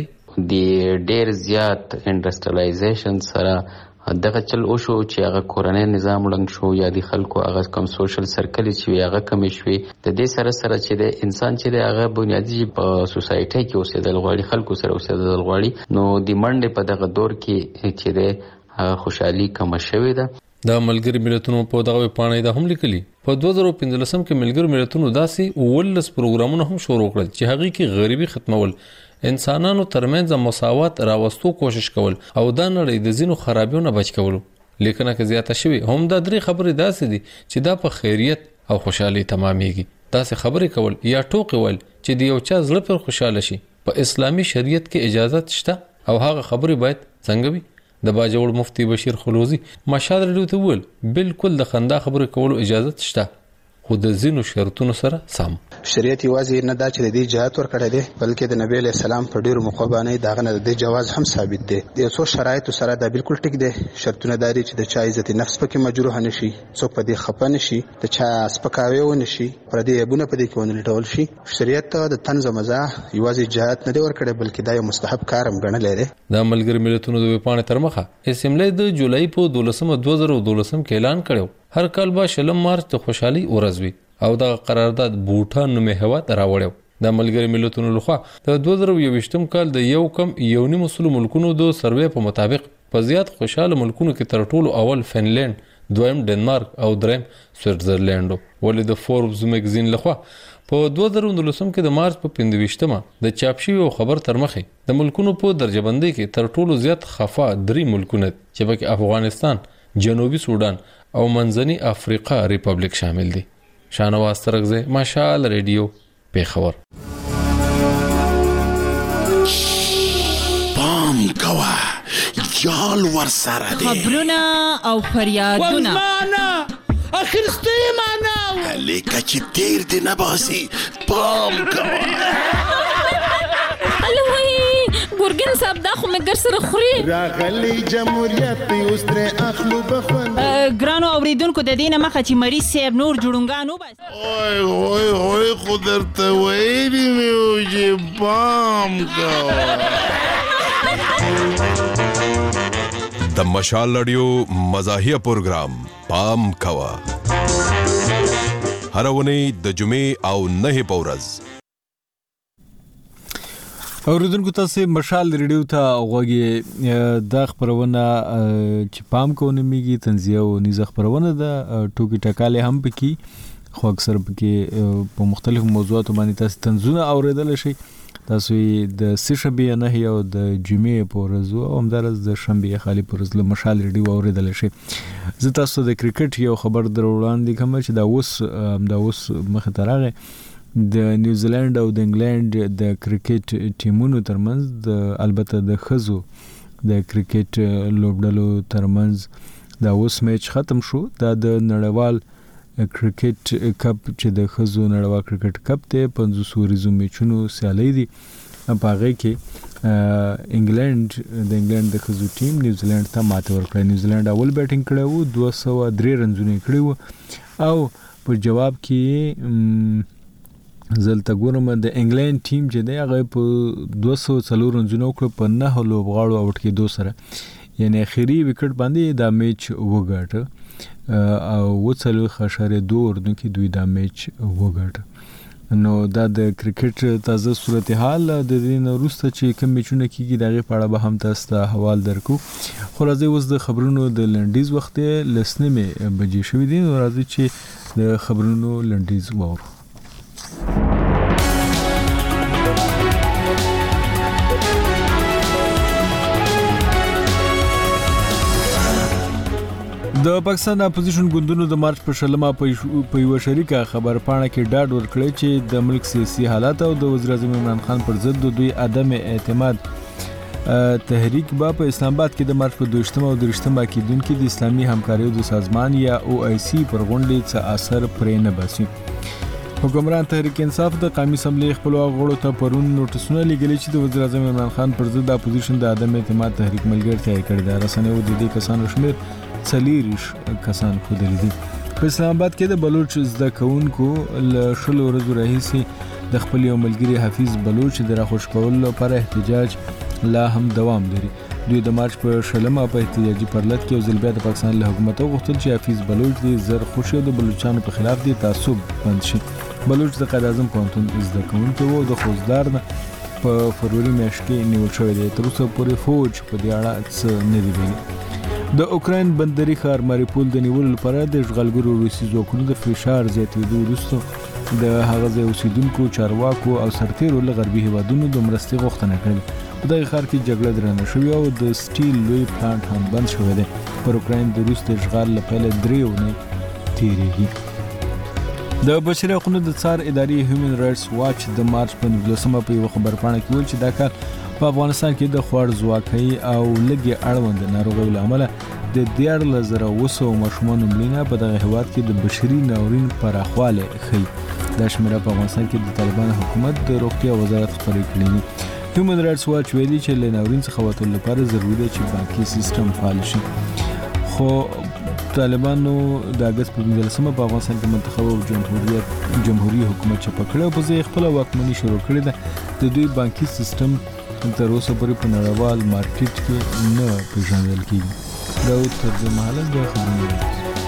د ډیر زیات انډستریالایزیشن سره دغه چل او شو چې هغه کورنۍ نظام لنګ شو یا د خلکو هغه کم سوشل سرکل چې هغه کم شوي د دې سره چې د انسان چې هغه بنیادی په سوسایټي کې اوسېدل غواړي خلکو سره اوسېدل غواړي نو د منډه په دغه دور کې چې د خوشحالي کم شوي ده. د ملګری ملتونو په دغه پاڼې د هم لیکلي په 2015 کې ملګری ملتونو داسې 19 پروګرامونه هم شروع کړل چې هغه کې غریبي ختمول انسانانو ترمنځ مساوات راوستو کوشش کول او دا نړۍ د زینو خرابیونو بچ کول. لیکنه کې زیاته شوی هم دا درې خبرې داسې دي چې دا په خیریت او خوشحالي تمامېږي. داسې خبرې کول یا ټوکې ول چې د یو چا زړه پر خوشاله شي په اسلامي شریعت کې اجازه شته او هغه خبرې باید څنګه وي. د باجوړ مفتی بشیر خلوزی مشال رډیو ته ویل بالکل د خندا خبرې کولو اجازه شته خو د زینو شرطونو سره سم. شریعت یوازې نه دا چې د دې جهات ورکړی دی بلکې د نبی علیه السلام په ډیرو موقعو باندې دغه نه د جواز هم ثابت دی. د څو شرایطو سره دا بالکل ټیک دی. شرطونه دا دي چې د چا عزت نفس پکې مجروح نه شي څوک په دې خفه نه شي د چا سپکاوی ونه شي پردي عیبونه په دې کې ونه لټول شي. شریعت د طنز مزاح یوازې جهات نه دی ورکړی بلکې دا یو مستحب کار هم ګڼلی دی. د ملګری ملتونو د ویبپاڼې تر مخه اسمبلی د جولای په 2012 کې اعلان کړو هر کال به 16 مارچ د خوشحالي ورځ وي او دا قرارداد بوټان نومې هیواد راوړو. د ملګری ملتونو لخوا د 2021 کال د 1.9 ملکونو د سروې په مطابق په زیات خوشاله ملکونو کې تر ټولو اول فنلند، دویم ډنمارک او دریم سویټزرلند. ولې د فوربس میگزین لخوا په 2019 کې د مارچ په 25مه د چاپ شوی خبر تر مخه د ملکونو په درجه بندي کې تر ټولو زیات خفا 3 ملکونه چې پکې افغانستان، جنوبي سودان او منځني افریقا ریپبلیک شامل دي. شانواز ترغزه مشال ریډیو پیښور. پام کوا یال ور سره دي خبرونه او فریادونه والمانا اخرسته معنا لیکه چې تیر دی نباسي پام کوا ګورګن صاحب دا خو مګر سره خوري راغلی جمهوریت اوس تر اخلو بخوند ګرانو اوریدونکو د دینه مخه چې مریض صاحب نور جوړونګانو بس اوه قدرت وایي مې چې پام کوا. د مشال رادیو مزاحیه پروګرام پام کوا هر ونې د جمعې او نه پورز. اوریدونکو تاسو مشال ریډیو ته غوږی د خبرونه چې پام کوونه میږي تنزیه او نيزه خبرونه د ټوکی ټکاله هم پکې خو اکثر پکې په مختلفو موضوعاتو باندې تاسو تنزونه اوریدل شي. تاسو د سشنبه نه یو د جمعې په ورځ او همدارس د شنبه خالي پر ورځ له مشال ریډیو اوریدل شي. زه تاسو د کرکټ یو خبر دروړاندې کوم چې دا اوس مخه ترغه د نیوزیلند او د انګلند د کرکټ ټیمونو ترمنځ د البته د خزو د کرکټ لوبډلو ترمنځ دا اوس میچ ختم شو. دا د نړیوال کرکټ کپ چې د خزو نړیوال کرکټ کپ ته 500 ورځو میچونو سیالي دي. په هغه کې انګلند د خزو ټیم نیوزیلند ته ماته ورکړه. نیوزیلند اول بیټینګ کړی وو 203 رنونه کړی وو او په جواب کې زلته ګورم د انګلند ټیم چې دی هغه په 204 رنونه کړ په 9 لوبغاړو اوټ کې 2 سره یعنی اخیری وکټ باندې دا میچ وګټ او وڅلو خشره 2 ورنو کې دوی دا میچ وګټ. نو دا د کرکټ تازه صورتحال د دې وروسته چې کوم میچونه کیږي دغه په اړه به هم تاسو ته حواله درکو. خو راځي اوس د خبرونو د لنډیز وخت لسنمه بجې شوې دي. راځي چې د خبرونو لنډیز وورو. د پاکستان اپوزیشن ګوندونو د مارچ په شلمه په یو شریکه خبر پاڼه کې ډاډ ورکړی چې د ملک سیاسي حالات او د وزیر اعظم عمران خان پر ضد د دوی عدم اعتماد تحریک په اسلام آباد کې د مارچ په 22 او 23 کېدونکو د اسلامي همکاریو د سازمان یا OIC پر غونډې څه اثر پرې نه باسي. حکمران تحریک انصاف د قومي اسمبلی خپل غړو ته پرون نوټسونه لګلي چې د وزیر اعظم عمران خان پر ضد اپوزیشن د عدم اعتماد تحریک ملګرتیا کړې ده. رسنیو د دې کسانو شمېر 40 کسان ښودلي دي. په اسلام آباد کې د بلوچ زده کوونکو له شلو ورځو راهیسې د خپل یو ملګري حفیظ بلوچ د راخوش کولو لپاره احتجاج لا هم دوام لري. دوی د مارچ په شلمه په احتجاجي پرلط کې یو ځل بیا د پاکستان له حکومت غوښتل چې حفیظ بلوچ د زر خوشي د بلوچستان په خلاف د تعصب بند شي. بلوچ د قائد اعظم پوهنتون زده کوونکی وو. د خوزدار په فروری میاشت کې نیول شوی دی. تر اوسه پورې فوج په دې اړه څه نه دی ویلي. د اوکراین بندري ښار ماریپول د نیولو لپاره د اشغالګرو روسي ځواکونو د فشار زیاتېدو وروسته د هغه ځای اوسیدونکو چارواکو او سرتیرو له غربي هیوادونو د مرستې غوښتنه کړې. په دغه ښار کې جګړه درنه شوې او د سټیل لوی پلانټ هم بند شوی دی. پر اوکراین د روس د اشغال له پیله 3 اونۍ تیریږي. د بشري حقوقو د څار ادارې هیومن رائټس واچ د مارچ په 19 په یو خبرپاڼه کې ویل چې دا کار په افغانستان کې د خوړ ځواکۍ او لږې اړوند ناروغیو له امله د 14,200 ماشومانو مړینه په دغه هیواد کې د بشري ناورین پراخوالی ښیي. دا شمیره په افغانستان کې د طالبان حکومت د روغتیا وزارت خپرې کړې دي. هیومن رائټس واچ ویلي چې له ناورین څخه وتلو لپاره ضروري ده چې بانکي سیستم فعال شي. خو طالبانو د اگست په 15 په افغانستان کې منتخب او جمهوریت حکومت چپه کړ او په ځای خپل واکمني شروع کړې ده. د دوی بانکي سیستم تر اوسه پورې په نړیوال مارکیټ کې نه پیژندل کیږي. دا تر دې مهاله د خبرونه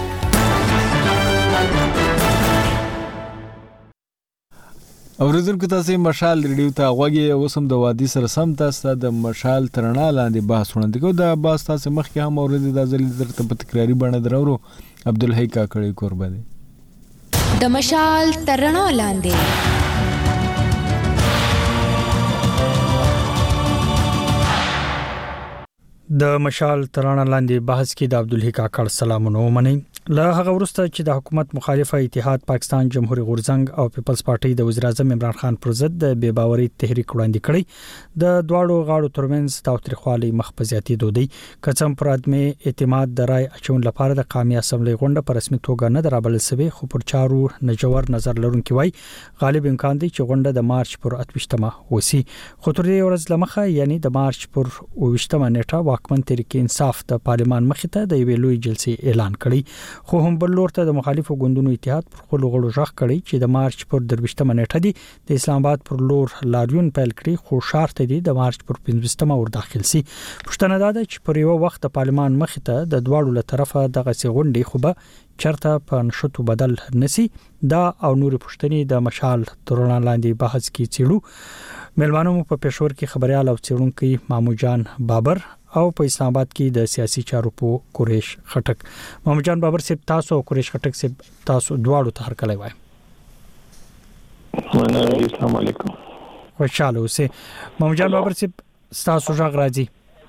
اوریدونکو تاسو مشال ریډیو ته غوږی اوسم د وادي سره سم تاسو د مشال ترنا لاندې بحث وړاندې کوو. د بحث تاسو مخکې هم اوریدل د ځل درته په تکراری باندې درورو عبدالحی کاکړی قرباني د مشال ترنا لاندې. د مشال ترانه لاندې بحث کې د عبدالحی کاکړ سلامونه ومني. له هغه وروسته چې د حکومت مخالفه اتحاد پاکستان جمهوریت غورځنګ او پیپلز پارټي د وزیر اعظم عمران خان پر ضد د بے باوري تحریک وړاندې کړی، د دواړو غاړو ترمنځ تاوتریخوالي مخ په زیاتېدو دی. کڅم پر ادمي اعتماد د رای اچون لپاره د قومي اسمبلی غونډه په رسمي توګه نه درابل سوي، خو پر چارو نجور نظر لرونکي وای غالب امکان دی چې غونډه د مارچ پر 28مه وسی. خو تر دې ورځ لمخه یعنی د مارچ پر 28مه نیټه واکمن تحریک انصاف د پارلمان مخې ته د یوې لوی جلسې اعلان کړی، خو هم بل لور ته د مخالفو ګوندونو اتحاد پر خپل غړو ژغ کړی چې د مارچ پر 23مه نیټه دی د اسلام آباد پر لور لاریون پیل کړی، خو شرط دی د مارچ پر 15مه ور داخل سي. پښتنه ده چې پر یو وخت د پارلمان مخې ته د دواړو له طرفه دغه غونډې خو به چرته په نشټو بدل نسی. دا او نور پښتني د مشال ترونه لاندې بحث کې چیړو. ملمانو په پېښور کې خبريال او چیرونکو ماموجان بابر او په اسلام آباد کې د سیاسي چارو په قریش خټک. ماموجان بابر صاحب تاسو او قریش خټک صاحب تاسو دواړو ته هر کله وای. السلام علیکم. خوشاله اوسه. ماموجان بابر صاحب تاسو ژغ راځي.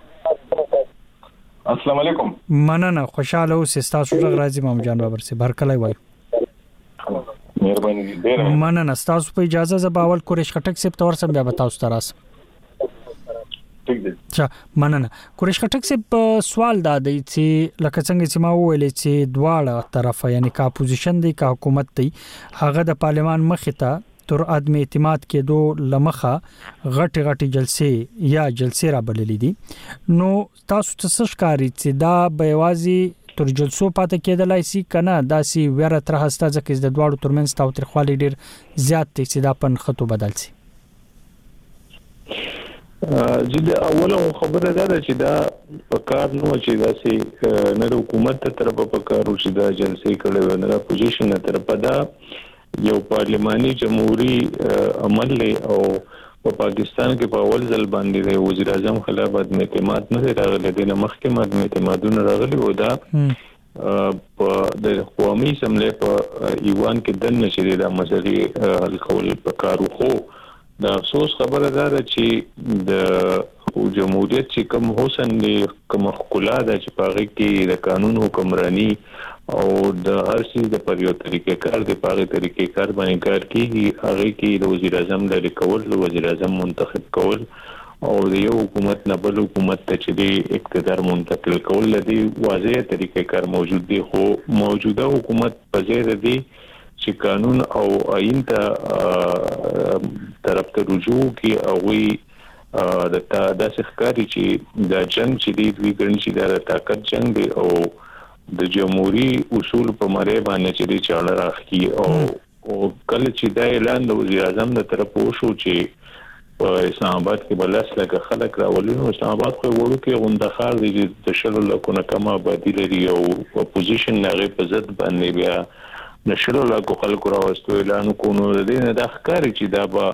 السلام علیکم. مننه خوشاله اوسه تاسو ژغ راځي ماموجان بابر صاحب هر کله وای. مهرباني ډیره مننه. تاسو په اجازه ز باول قریش خټک صاحب تور سم بیا تاسو تراس. مننه. قریش خټک صاحب سوال دا دی چې لکه څنګه چې ما وویل چې دواړه طرفه یعنی کا اپوزیشن دی کا حکومت دی هغه د پارلمان مخې ته تر عدم اعتماد کې دو لمخه غټي جلسې یا جلسې را بللې دي، نو تاسو څه ښکاری چې دا بېوازي تر جلسو پاتې کېدلای شي کنه داسي ویره تر هسته ځکه د دواړو ترمنځ تاوتریخوالي ډیر زیات دي چې دا پن خطو بدل شي. جدي اوله خبره ده چې دا پکار نو چې دا سي نه حکومت ته طرفه پکار او چې دا جلسې کړي نه اپوزیشن ته طرفه دا یو پارلماني جمهوریت عمل له او په پاکستان کې په اول ځل باندې د وزیر اعظم خلاف عدم اعتماد نه راغلی، د محکمه عدم اعتمادونه راغلي او دا په د قومي اسمبلی په ایوان کې د نشری د مسلې حل کول پکارو. خو د افسوس خبره ده چې د جمهوریت چې کوم حسن دی کوم خلا ده چې پاره کې د قانون حکمرانی او د هر څه د پر یو طریقې کار دی پاره طریقې کار باندې کار کیږي هغه کې د وزیر اعظم لري کول د وزیر اعظم منتخب کول او د یو حکومت نه بل حکومت ته چې د اقتدار منتقل کول لدی واضح طریقې کار موجود دی خو موجوده حکومت په ځای دی چې قانون او آئین ته طرف ته رجوع کی او وی د داسې ښکاري چې د جنگ چې دی دوی ګڼي چې د طاقت جنگ دی او د جمهوریت اصول په مری باندې چې دی چاړه راخي او کله چې دا اعلان د وزیر اعظم د طرف وشو چې په اسلام آباد کې بلس لکه خلک راولینو اسلام آباد خو وړو کې غوندخار دي د شلو لکونه کما آبادی لري او اپوزیشن هغه په ضد باندې بیا د شلو لکو خلکو راوستو اعلان کوونو د دې نه د ښکاري چې دا به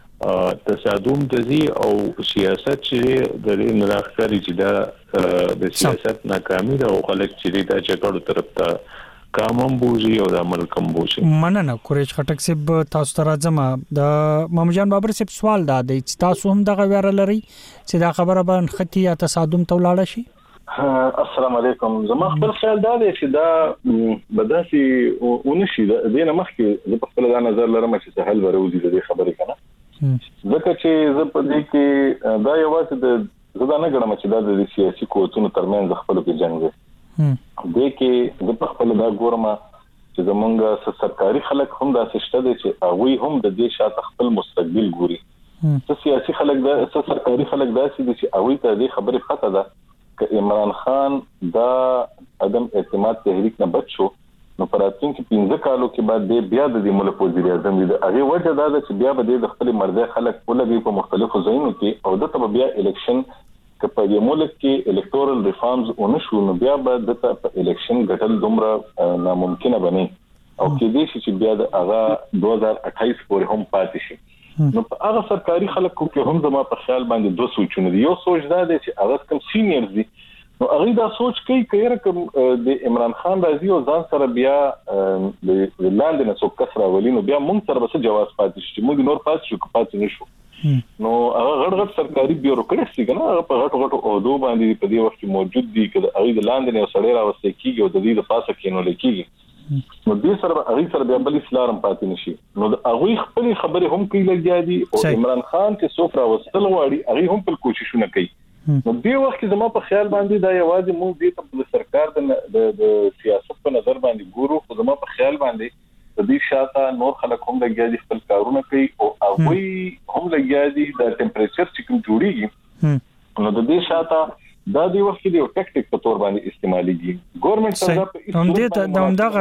تصادم دزي او سیاست چې د دې نه ښکاري چې دا د سیاست ناکامي ده او خلک چې دا چکړو طرف ته کامم بوزي او د عمل کم بوزي مننه کوریج خټک صاحب تاسو ته راځم د مامجان بابر صاحب سوال دا دی چې تاسو هم دغه ویره لري چې دا خبره باندې خطي یا تصادم ته ولاړ شي السلام علیکم زما خپل خیال دا دی چې دا بداسي ونشي دینه مخکې د خپل نظر لرم چې سهل وروزي د خبرې کنه ځکه چې زه په دې کې دا یوازې د زدا نه ګڼم چې دا د سیاسي قوتونو ترمنځ خپل کې جنگ دی دې کې د خپل دا ګورما چې زمونږ سرکاري خلک هم دا سشته دي چې هغه هم د دې شاته خپل مستقبل ګوري چې سیاسي خلک دا سرکاري خلک دا چې هغه ته دې خبره پته ده چې عمران خان دا عدم اعتماد تحریک نه بچو نو پراتین کې 15 کالو کې بعد د بیا د ملک وزیر اعظم دی هغه وجه دا ده چې بیا به د خپل مرزه خلک ولګي په مختلفو ځایونو کې او دته بیا الیکشن که په دې ملک کې الکټورل ریفارمز ونشو نو بیا به د الیکشن ګټل دومره ناممکنه بني او کې دې چې بیا د هغه 2028 پورې هم پاتې شي نو په هغه سرکاري خلکو کې هم زما په خیال باندې دوه سوچونه دي یو سوچ دا دی چې هغه کوم سینیئرز دي نو هغه دا سوچ کوي چې کوم د عمران خان راځي او ځان سره بیا د لاندې نه څوک کسره ولینو بیا موږ سره به جواز پاتې شي موږ نور پاتې نشو نو هغه غړغړ سرکاري بیوروکراسي کنه هغه په غټو عہدو باندې په دې وخت کې موجود دي چې هغه د لاندې نه سړی راوستي کیږي او د دې د پاسه کېنول کیږي نو دې سره هغه سره بیا بل اسلام پاتې نشي نو هغه خپل خبره هم کوي لګیا دي او عمران خان چې څوک راوستل غواړي هغه هم خپل کوششونه کوي نو دې وخت کې زما په خیال باندې دا یوازې موږ دې ته د سرکار د سیاست په نظر باندې ګورو خو زما په خیال باندې د دې شاته نور خلک هم لګیا دي خپل کارونه کوي او هغه هم لګیا دي د ټمپریچر چې کوم جوړیږي نو د دې شاته دا دی وخت کې یو ټیکټیک په تور باندې استعماليږي ګورنمنت سره هم دې ته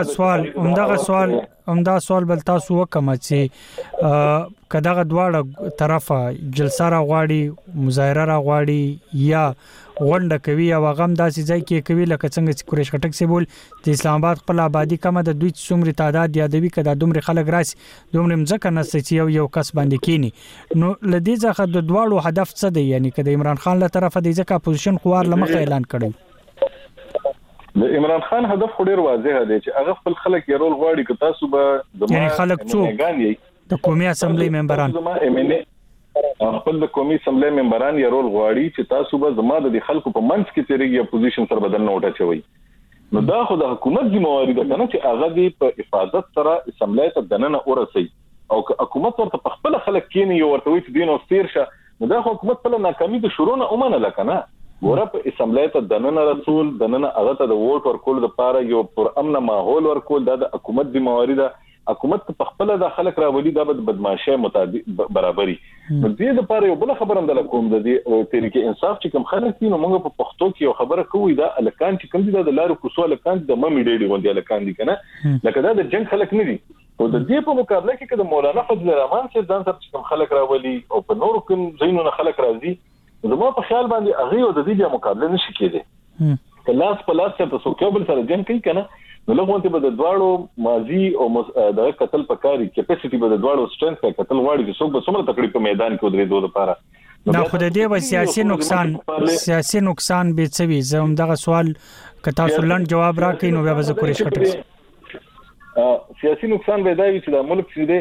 همدغه سوال بل تاسو وکم چې کداغه دواړه طرفه جلسه را غواړي مظاهره را غواړي یا غونډه کوي او غم داسې ځای کې کوي لکه څنګه چې کوریش خټک سی بول د اسلام آباد خپل آبادی کمه د دوی څومره تعداد یادوي کدا دومره خلک راسي دومره مځکه نسې چې یو کس باندې کینی نو لدې ځخه د دواړو هدف څه دی یعنی کدا عمران خان له طرفه د ځکه اپوزیشن خوار لمخه اعلان کړی د عمران خان هدف ډیر واضح دی چې هغه خپل خلک یې رول غواړي که تاسو به یعنی خلک څوک د قومي اسمبلی ممبران خپل د قومي اسمبلی ممبران یې رول غواړي چې تاسو به زما د خلکو په منځ کې تیریږي اپوزیشن سره بدل نه وټا چوي نو دا خو د حکومت ذمہواری ده کنه چې هغه دی په حفاظت سره اسمبلی ته دننه ورسي او حکومت ورته په خپل خلک کینی یو ورته وي چې دین او ستیر شه نو دا حکومت په ناکامي د شروع نه اومنه لکنه ورپ اسمبلی ته دننه رسول دننه هغه ته د ووټ ورکول لپاره یو پر امن ماحول ورکول د حکومت ذمہواری ده حکومت په خپل د خلک راولي د بدمعشي مطابق برابرۍ نو دې لپاره یو بل خبره هم د کوم د تحریک انصاف چې کوم خلک دي نو موږ په پښتو کې یو خبره کوي دا الکان چې کوم دي د لارو کوسو الکان د ممي ډېډي غوندي الکان دي کنه لکه دا د جنگ خلک نه دي او د دې په مقابله کې د مولانا فضل الرحمن چې ځان سره کوم خلک راولي او په نور کوم زینونه خلک راځي زما په خیال باندې هغه د دې په مقابله نشي کېدی کلاس په لاس ته څوک بل سره جنگ کوي کنه نو لغونته به د دواړو ماضي او د قتل پکاري کیپاسيټي به د دواړو سټرنث کې قتل واړي چې څوک به څومره تکلیف په میدان کې ودرې دوه لپاره نو خو د دې و سیاسي نقصان به څه وي زم دغه سوال کتا سولن جواب راکې نو بیا به کوریش کټک سیاسي نقصان به دا وي چې د ملک چې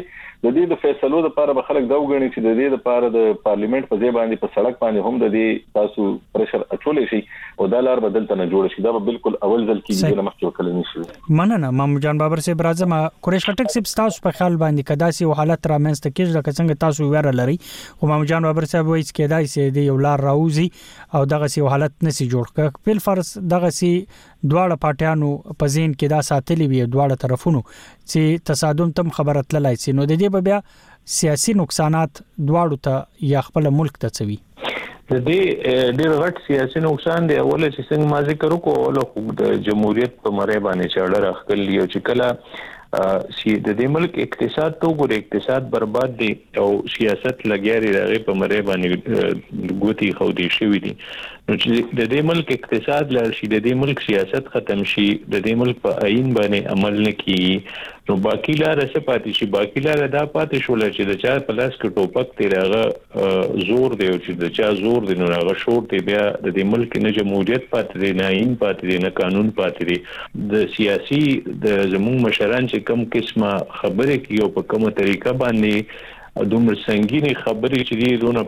د دې د فیصلو لپاره به خلک دا وګڼي چې د دې لپاره د پارلیمنت په ځای باندې په سړک باندې هم د دې تاسو پرشر اچولې شي او دا لار بدل ته نه جوړ شي. دا به بالکل اول ځل کې د مخکې وکړل نشي. مننه مامو جان بابر صاحب. راځم قریش خټک صاحب تاسو په خیال باندې کدا سي حالت را منځته کېږي لکه څنګه تاسو ویره لري خو مامو جان بابر صاحب وایي چې کېدای سي د یو لار راوځي او دغه سي حالت نسی جوړ کړي. په فرض دغه سي دواړه پارټیانو په ذهن کې دا ساتلي وي دواړه طرفونو چې تصادم تم خبره تللای سي نو د دې بیا سیاسي نقصانات دواړو ته یا خپل ملک ته څوي. د دې ډېر غټ سیاسي نقصان دی. اوله چې څنګه ما ذکر وکړو د جمهوریت په مری باندې چاړه راخل یو چې کله د دې ملک اقتصاد ته وګورئ اقتصاد برباد دي او سیاست لګیاري راغی په مری باندې ګوتی خو دي شوی دي. نو چې د دې ملک اقتصاد لار شي د دې ملک سیاست ختم شي د دې ملک په آئین باندې عمل نه کیږي نو باقی لار څه پاتې شي. باقی لار دا پاتې شول چې د چا په لاس کې ټوپک دی راغه زور دی او چې د چا زور دی نو راغه شور دی بیا د دې ملک نه جمهوریت پاتې دی نه آئین پاتې دی نه قانون پاتې دی. د سیاسي د زموږ مشران چې کم قسمه خبرې کوي په کومه طریقه باندې دومره سنگینی خبرې چې دي دونه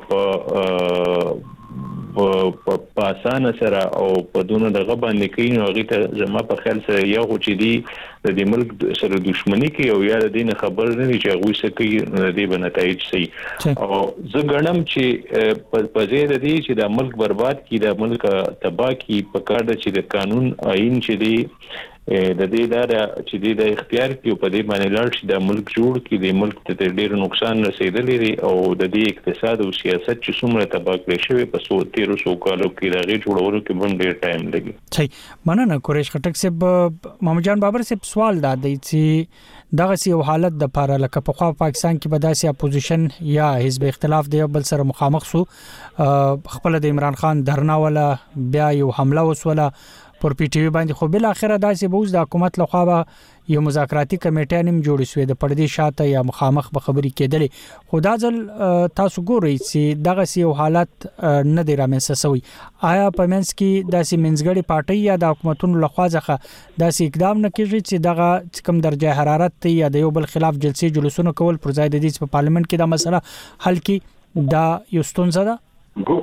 په اسانه سره او په دونه دغه باندې کوي نو هغه ته زما په خیال سره یو چې دي د دې ملک سره دښمنی کوي او یا د دې خبر نه دي چې هغه څه کوي د دې بنتایج سي. او زه ګڼم چې په ځای د دې چې د ملک برباد کی د ملک تباہ کی په کار د چې د قانون آئین چې دی د دې چې د اختیار کې په دې باندې لړ شي د ملک جوړ کې د ملک ته ډېر نقصان رسیدلی دی او د دې اقتصاد او سیاست چې څومره تباہ کړی شوی په 1300 کالو کې راغی جوړولو کې هم ډېر ټایم لګي. صحیح مننه قریش خټک صاحب. محمد جان بابر صاحب سوال دا دی چې دغه سی حالت د پاره لکه په پاکستان کې بداسي اپوزیشن یا حزب اختلاف دی بل سره مخامخ سو خپل د عمران خان درنا ولا بیا یو حمله وسوله پر پی ټی وی باندې خو بل اخره داسې بوز د حکومت لخوا به یو مذاکراتي کمیټه نیم جوړ شوې د پردي شاته یا مخامخ به خبري کېدلې خو دا ځل تاسو ګورئ چې دغه سی حالت نه دی رامنځته شوی. آیا په منځ کې داسې منځګړي پارټي یا د حکومتونو لخوا ځخه داسې اقدام نه کیږي چې دغه کم درجه حرارت یا د یو بل خلاف جلسې جلوسونه کول پر ځای د دې په پارلیمنت کې دا مسله حل کی دا یو ستونزه ده.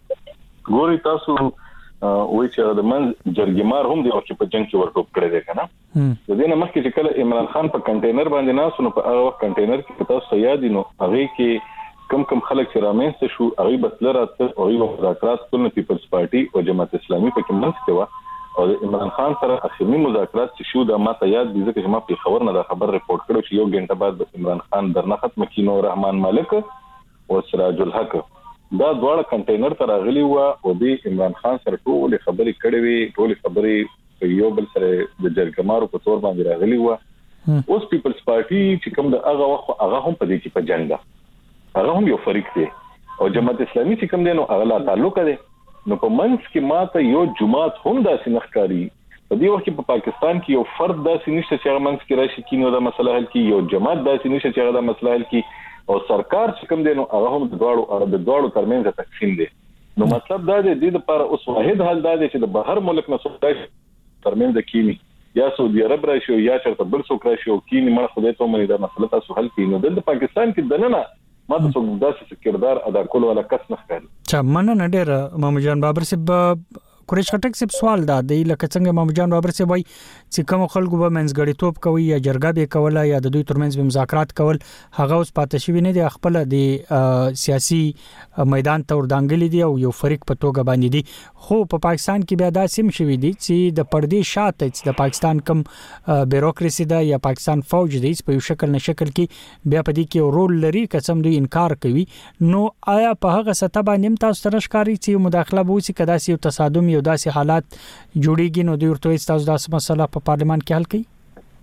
ګوري تاسو وای چې د من جرګمار هم دی او چې په جنگ کې ورټوپ کړی دی کنه د دې نه مخکې چې کله عمران خان په کنټینر باندې ناسو نو په هغه وخت کنټینر کې تاسو یاد دي نو هغه کې کم خلک چې رامنځته شو هغه بسلر راځي او یو مذاکرات کول نه پیپلز پارټي او جماعت اسلامي په کې منځ کې و او عمران خان سره اخیری مذاکرات چې شو د ماته یاد دي چې ما په خبر نه دا خبر ریپورت کړو چې یو غنټه بعد عمران خان درنه ختم کینو رحمان مالک او سراج الحق دا دواړه کنټینر ته راغلي و او د عمران خان سره ټول خبرې کړې وي ټول خبرې یو بل سره د جرګمارو په تور باندې راغلي و. اوس پیپلز پارټي چې کوم د هغه وخت هغه هم په دې کې په جنگ ده هغه هم یو فریق دی او جماعت اسلامي چې کوم دی نو هغه لا تعلق دی نو په منځ کې ماته یو جماعت هم داسې نخکاری په دې وخت کې په پاکستان کې یو فرد داسې نشته چې هغه منځ کې راشي کینو دا مسله حل کی یو جماعت داسې نشته چې هغه دا مسله حل کی او سرکار چې کوم دی نو هغه هم د دواړو ترمنځ تقسیم دی. نو مطلب دا دی د لپاره اوس واحد حل دا دی چې د بهر ملک نه څوک ترمنځ کینی یا سعودي عرب راشي یا چرته بل څوک راشي او کینی مړ خدای ته مونږ دا مسله تاسو حل کینو د پاکستان کې دننه ما ته څوک داسې کردار ادا کول ولا کس نه ښکاري. چا مننه ډېر محمد جان بابر صاحب. قریش خټک صاحب سوال دا دی لکه څنګه محمد جان بابر صاحب وایي چې کوم خلکو به منځګړیتوب کوي یا جرګه به کوله یا د دوی ترمنځ به مذاکرات کول هغه اوس پاتې شوی نه دی خپل د سیاسي میدان ته وردانګلی دی او یو فریق په توګه باندې دی خو په پاکستان کې بیا دا سیم شوی دی چې د پردي شاته چې د پاکستان کم بیروکراسي ده یا پاکستان فوج دی په یو شکل نه شکل کې بیا په دې کې رول لري قسم دوی انکار کوي. نو آیا په هغه سطح باندې تاسو ترش کاری چې مداخله ووسی کدا سي تصادم یو داسې حالات جوړیږي نو دوی ورته تاسو داسې مسله په پارلیمان کې حل کړئ؟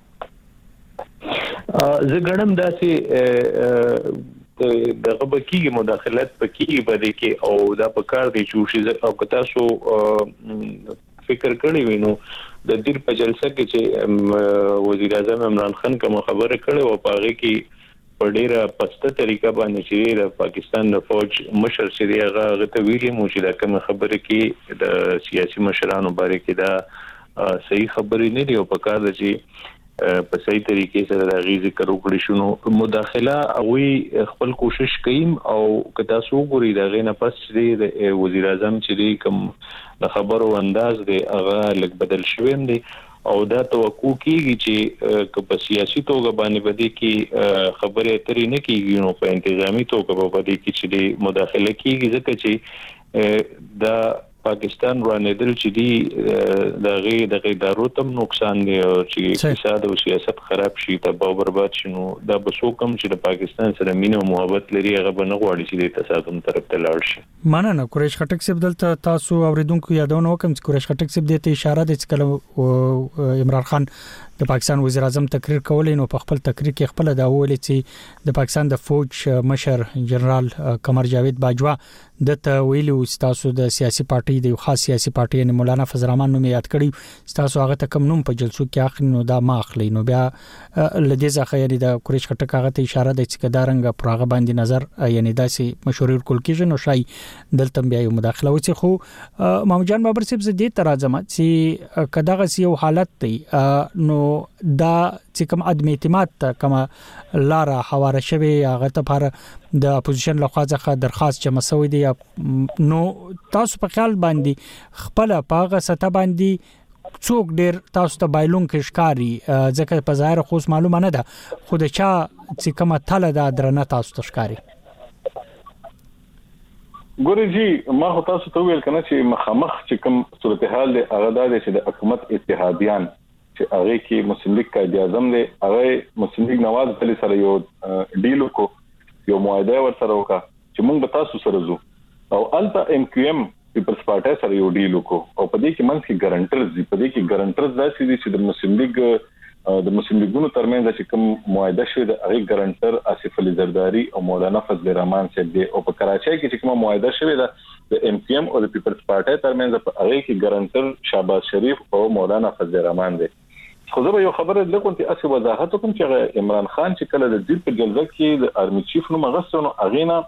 زه ګڼم داسې دغه بکیږي مداخلت بکیږي بده کې او دا په کار دی چې او که تاسو فکر کړی وینو د دې په جلسه کې چې وزیر اعظم عمران خان کوم خبره کړې او په هغه کې په ډیره پسته طریقه باندې چې د پاکستان د فوج مشر سری هغه ته ویلي مو چې دا کوم خبره کې د سیاسي مشرانو باره کې دا صحیح خبرې نه دی او په کار دی چې په صحیح طریقې سره د غي ذکر وکړي شنو مداخله او خپل کوشش کوي او کدا سو ګوري د غي نه پس د وزیر اعظم چې کوم د خبرو انداز دی هغه لږ بدل شویم دی او دا توقع کیږي چې په سیاسي توګه باندې بدی کې خبره اترې نه کیږي نو په انتظامی توګه په بدی کې چې مداخله کیږي ځکه چې دا پاکستان رانیدل چې دی د ادارو تم نقصان دی او چې اقتصاد او سیاست خراب شي تباہ برباد شنو دا به څوکم چې د پاکستان سره مینه او محبت لري هغه به نه غواړي چې د تصادم طرف ته لاړ شي. مننه قریش خټک صاحب دلته تاسو اوریدونکو یادونه وکم چې قریش خټک صاحب د اشاره د کله عمران خان د پاکستان وزیر اعظم تقریر کولای نو په خپل تقریر کې خپل دا ویل چې د پاکستان د فوج مشر جنرال قمر جاوید باجوا د ویلو تاسو د سیاسي پارټي د خاص سیاسي پارټي یعنی مولانا فضل الرحمن نوم یاد کړی تاسو هغه ته کم نوم په جلسو کې اخلي نو دا ما اخلي نو بیا لدې ځکه یعنی د قریش خټک هغه ته اشاره د چې کدارنګ پراغه باندې نظر یعنی داسې مشورې ورکول کېږي نو شای دلته بیا یو مداخله وڅ خو محمد جان بابر صاحب زه دې ترازم چې کداغه یو حالت دی نو دا چې کوم عدم اعتماد ته کوم لاره حواله شوی هغه ته پر د اپوزیشن لخوا ځخه درخواست چې مسوي دی نو تاسو په خیال باندې خپل پاغه سطح باندې څوک ډیر تاسو ته بایلون کې ښکاری ځکه په ظاهر خو معلومه نه ده خو د چا چې کومه تله ده درنه تاسو ته ښکاری ګورې ما هو تاسو ته ویل کنه چې مخامخ چې کوم صورتحال دی هغه دا دی چې د حکومت اتحادیان چې هغه کې مسلم لیگ قائد اعظم دی هغه مسلم لیگ نواز علي سره یو ډیل کو یو معاهده ور سره وکړه چې موږ به تاسو سره زو او الټا ام کیو ام پیپلز پارټي سره یو ډیل کو او په دې کې منځ کې ګارانټرز دي په دې کې ګارانټرز داسې دي چې د مسلم لیگ د مسلم لیګونو ترمنځ چې کوم معاهده شوی د هغه ګارانټر آصف علي زرداری او مولانا فضل الرحمن صاحب دی او په کراچۍ کې چې کوم معاهده شوی د ام پی ام او د پیپلز پارټي ترمنځ په هغه کې ګارانټر شهباز شریف او مولانا فضل الرحمن دی خو زه به یو خبره لکه ته اسی وضاحت کوم چې عمران خان چې کله د دې په جلسه کې د ارمی چیف نو مغسونو اغینا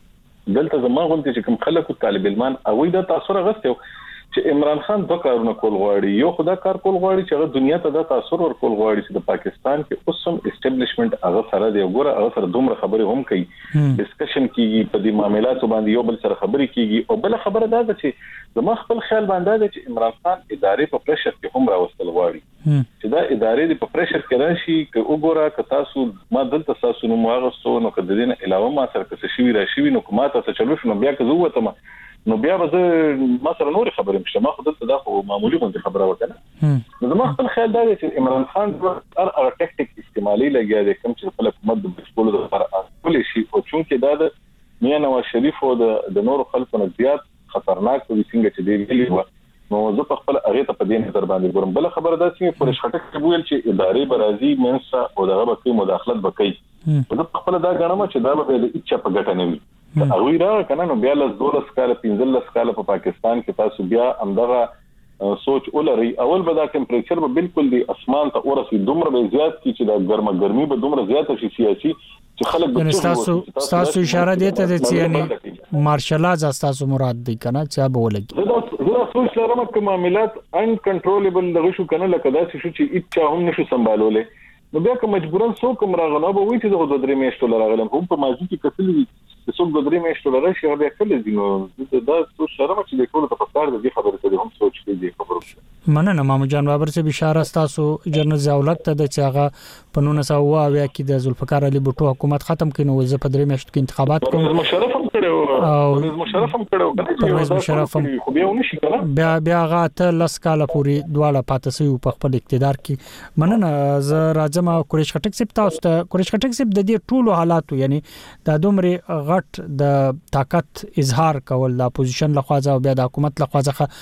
دلته زما غونډه چې کوم خلک طالب علمان او د تاثیر غسته چې عمران خان دوه کارونه کول غواړي یو خدا کار کول غواړي چې دنیا ته د تاثیر ورکول غواړي چې د پاکستان کې اوسم اسټابلیشمنت هغه سره دی وګوره هغه سره دومره خبرې هم کوي ډسکشن کیږي په دې معاملاتو باندې یو بل سره خبرې کیږي او بل خبره ده چې زما خپل خیال باندې چې عمران خان ادارې په پریشر کې هم راوستل غواړي چې دا ادارې په پریشر کې راشي چې وګوره که تاسو ما دلته تاسو نو ماغستو نو کده دین علاوه ما سره څه شي راشي نو کومه تاسو چلو شنو بیا که زه وته نو بیا به مثلا نور خبرې مشه ما خو دلته دا خو معمولی غونډه خبره وکړه نو زما خپل خیال دا دی چې عمران خان هر ټیکټیک استعمالي لګیا دی کوم چې خپل حکومت د بشپړو لپاره کولای شي او چونکې دا د میا نواز شریف او د نور خلکو نه زیات خطرناک وي څنګه چې دی ویلي و نو زه په خپل هغه ته په دې نظر باندې ګورم بل خبره دا چې پرش خټک ویل چې ادارې برازي منسا او دغه به مداخلت وکړي زه په خپل دا غنم چې دا به د اچا په ګټه نه وي هغه را کنه نو بیا له 12 کال 15 کال په پاکستان کې تاسو بیا همدغه سوچ ولري اول به دا ټمپریچر به بالکل دی اسمان ته ورسي دومره به زیات کی چې دا ګرمي به دومره زیات شي سیاسي چې خلک به تاسو اشاره دیته چې یعنی مارشل لا تاسو مراد دی کنه چې به ولګي زه سوچ لرم چې معاملات ان کنټرولبل دغه شو کنه لکه دا چې اچا هم نشو سمبالولې نو بیا که مجبورن څوک راغلا به وي چې د 2-3 میاشتو لراغلم هم په ماضي کې کتلې څوک 2-3 میاشتو لراشي هغه کله دي نو دا څه شرم چې د ټول په کار دي خبره ته هم سوچ کوي خبره مننه محمد جان بابر سے اشاره تاسو جنرال ضیاءالحق ته د چاغه په 1920 کې د ذوالفقار علي بوټو حکومت ختم کینو وزه په 3 میاشتو کې انتخابات کوم مشرف هم کړو مشرف هم کړو مشرف هم خو بیا ونشي کنه بیا غاته لس کاله پوری دواړه پاتسي په خپل اقتدار کې مننه ز راځم قریش خټک سپ تاسو ته قریش خټک سپ د دې ټولو حالاتو یعنی د دومره غټ د طاقت اظهار کول د اپوزیشن لخوا او بیا د حکومت لخوا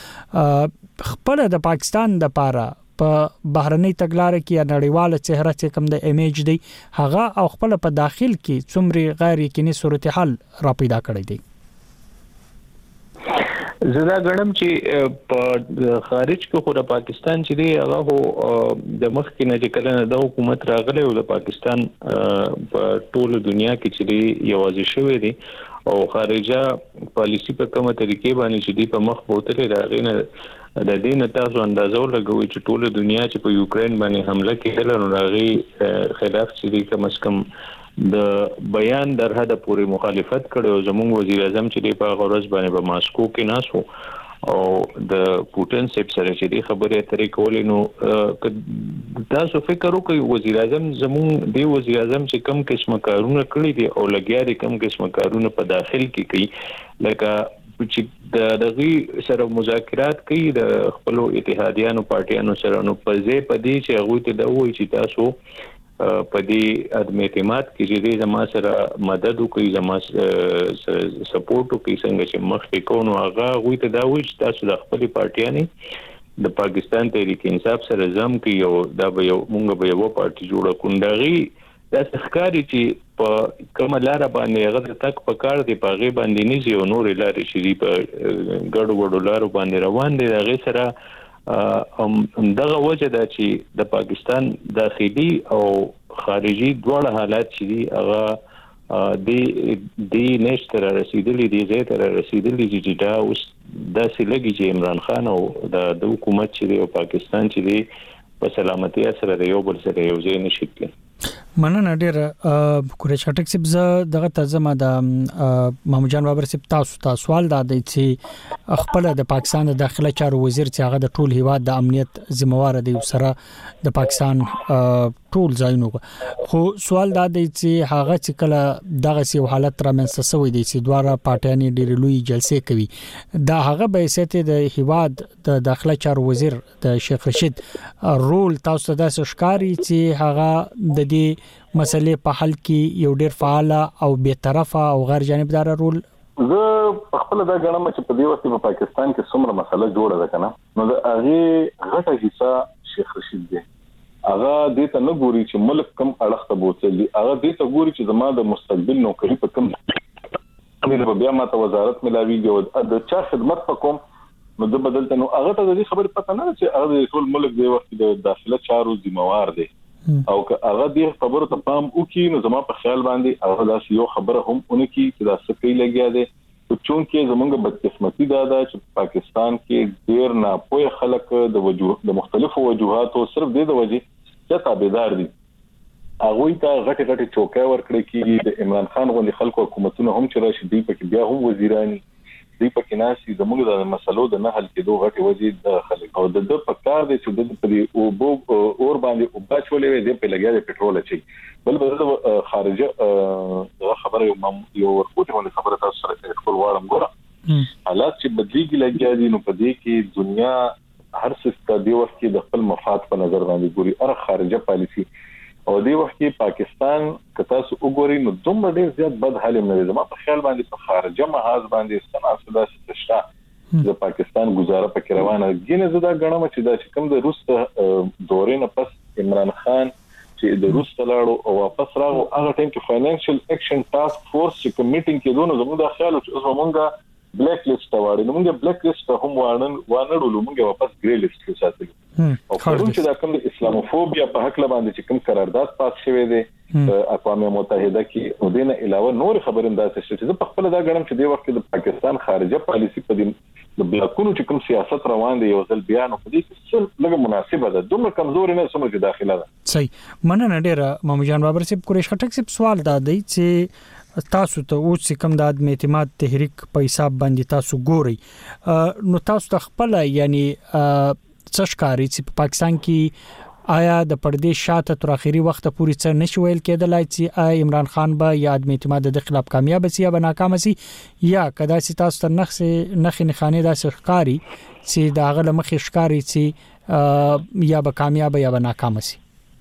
ځخه خپل د پاکستان د پاره په بهرنۍ تګلارې کې نړیواله چهره چې کوم د ایمیج دی هغه او خپل په داخل کې څومره غیر یقیني صورتحال را پیدا کړی دی زدا غړم چې په خارج کې خو د پاکستان چې دی هغه هو د مخ کې نه چې کله د حکومت راغله او د پاکستان په ټول دنیا کې چې دی یوازې شوی دی او خارجه پالیسی په کومه طریقې باندې چې دی په مخ بوتل راغینه د دې نه تاسو اندازو لګوي چې ټول دنیا چې په یوکرين باندې حمله کړله نو هغه خلاف چې کم از کم د بیان در حد پورې مخالفت کړي او زموږ وزیر اعظم چې په غرض باندې په ماسکو کې ناسو او د پوتین سپ سره چې دی خبرې اترې کولې نو تاسو فکر وکړئ وزیر اعظم زموږ دی وزیر اعظم چې کم قسم کارونه کړی دي او لګیا دي کم قسم کارونه په داخل کې کوي لکه چې دغه سره مذاکرات کوي د خپل اتحادیانو پارټیانو سره نو په ځای په دې چې هغه ته دا وایي چې تاسو په دې عدم اعتماد کې چې دې زما سره مدد وکړي زما سپورټ وکړي څنګه چې مخکې کوو هغه غوي ته دا وایي چې تاسو د خپل پارټیانې د پاکستان تحریک انصاف سره زم کې یو دا به یو مونږ به یو پارټي جوړه کوندغي دا ښکاری چې په کومه لار باندې هغه تک په کار دی په غي باندې نيزي او نور لارې چې په ګډو ګډو لارو باندې روان دي هغه سره دغه وجه دا چې د پاکستان داخلي او خارجي دواړه حالات چې دي هغه د نشتره رسیدلې دي زه تر رسیدلې چې دا اوس د سلګي چې عمران خان او د حکومت چې دی او پاکستان چې دی په سلامتی سره د یو بل سره یو ځای نشي کېدلی مننه ډیر قریش خټک صاحب زه دغه ترجمه د محمد جان بابر صاحب تاسو سوال دا دی چې خپل د پاکستان د داخله چارو وزیر چې هغه د ټول هیواد د امنیت ذمہوار دی سره د پاکستان ټول ځایونو خو سوال دا دی چې هغه چې کله دغه سی حالت را منځ سوي دي چې دواره پارټیانی ډیر لوی جلسې کوي دا هغه به حیثیت د هیواد د داخله چارو وزیر د شیخ رشید رول تاسو د ښکاری چې هغه د دې مسلې په حل کې یو ډیر فعال او به طرفه او غیر جانبدار رول زه خپل دا غواړم چې په دې وخت په پاکستان کې څومره مسله جوړه ده کنه نو دا هغه غټه حصہ شیخ رشید دی هغه دې ته نه ګوري چې ملک کم اړخ ته بوتلي هغه دې ته ګوري چې زما د مستقبل نوکری په کم دې بیا ماته وزارت ملاويږي او د چا خدمت وکوم نو د بدلته نو هغه ته دې خبره پته نه چې هغه ټول ملک دی وخت د داخله چارو ذمہوار دی او که هغه دې خبره ته پام وکړي نو زما په خیال باندې هغه دا یو خبره هم اونکي چې دا څه کوي لګیا دی او چونکه زمونږ بدقسمتي دا ده چې پاکستان کې ډیر ناپوهه خلک د مختلفو وجوهاتو صرف د وجې چې تابعدار دي هغه ته غټه غټه چوکۍ ورکړي کې د عمران خان غوندي خلکو حکومتونه هم چې راشي دی په بیا هم وزیرانی دی په کې ناسي زموږ د مسلو د نه حل کېدو غټي وجې د خلک او د پکار دي چې د په اور باندې او بچولې دي په لګیا د پټرول چي بل بل خارجه خبره یو ورکوټه ولې خبره تاسو سره خپل واړم ګوره حالات چې بدلیږي لګیا دي نو په دې کې دنیا هر څه د دې وخت کې د خپل مفاد په نظر باندې ګوري هر خارجه پالیسی او دې وخت کې پاکستان کته سو وګوري نو دومره ډیر زیات بد حال نه لري ما په خیال باندې په خارجه محاذ باندې سناسده شته د پاکستان گزاره پکې روانه ګینه زدا غنمه چې دا چې کوم د روس دورې نه پس عمران خان چې د روس لاړو او واپس راغو هغه ټیم کې فاینانشل اکشن ټاسک فورس چې کمیټینګ کې دونه زموږ د خیال او زموږه بلیک لیست واړي نو موږ بلیک لیست هم وانړو موږ واپس ګری لیست کې ساتل او پرون چې دا کوم اسلاموفوبیا په حق باندې چې کوم قرارداد پاس شوی دی اقوام متحده کې او دینه علاوه نور خبرنداسه چې په خپل دا غړم چې د وخت د پاکستان خارجه پالیسی په دې د بلاکونو چې کوم سیاست روان دی یو ځل بیان په دې کې څه لږه مناسبه ده دومره کمزوري نه سمجه داخله ده صحیح مننه ډیر محمد جان بابر صاحب قریش خټک صاحب سوال دا دی چې تاسو ته اوس کوم د عدم اعتماد تحریک په حساب باندې تاسو ګوري نو تاسو ته خپل یعنی څه ښکاری چې په پاکستان کې آیا د پردیش شاته تر اخیری وخت پورې څه نشي ویل کېدلای چې عمران خان به یا عدم اعتماد د خلاف کامیاب سي یا ناکام سي یا کدا چې تاسو ته نخ خانه د ښکاری چې دا غل مخ ښکاری چې یا به کامیاب یا به ناکام سي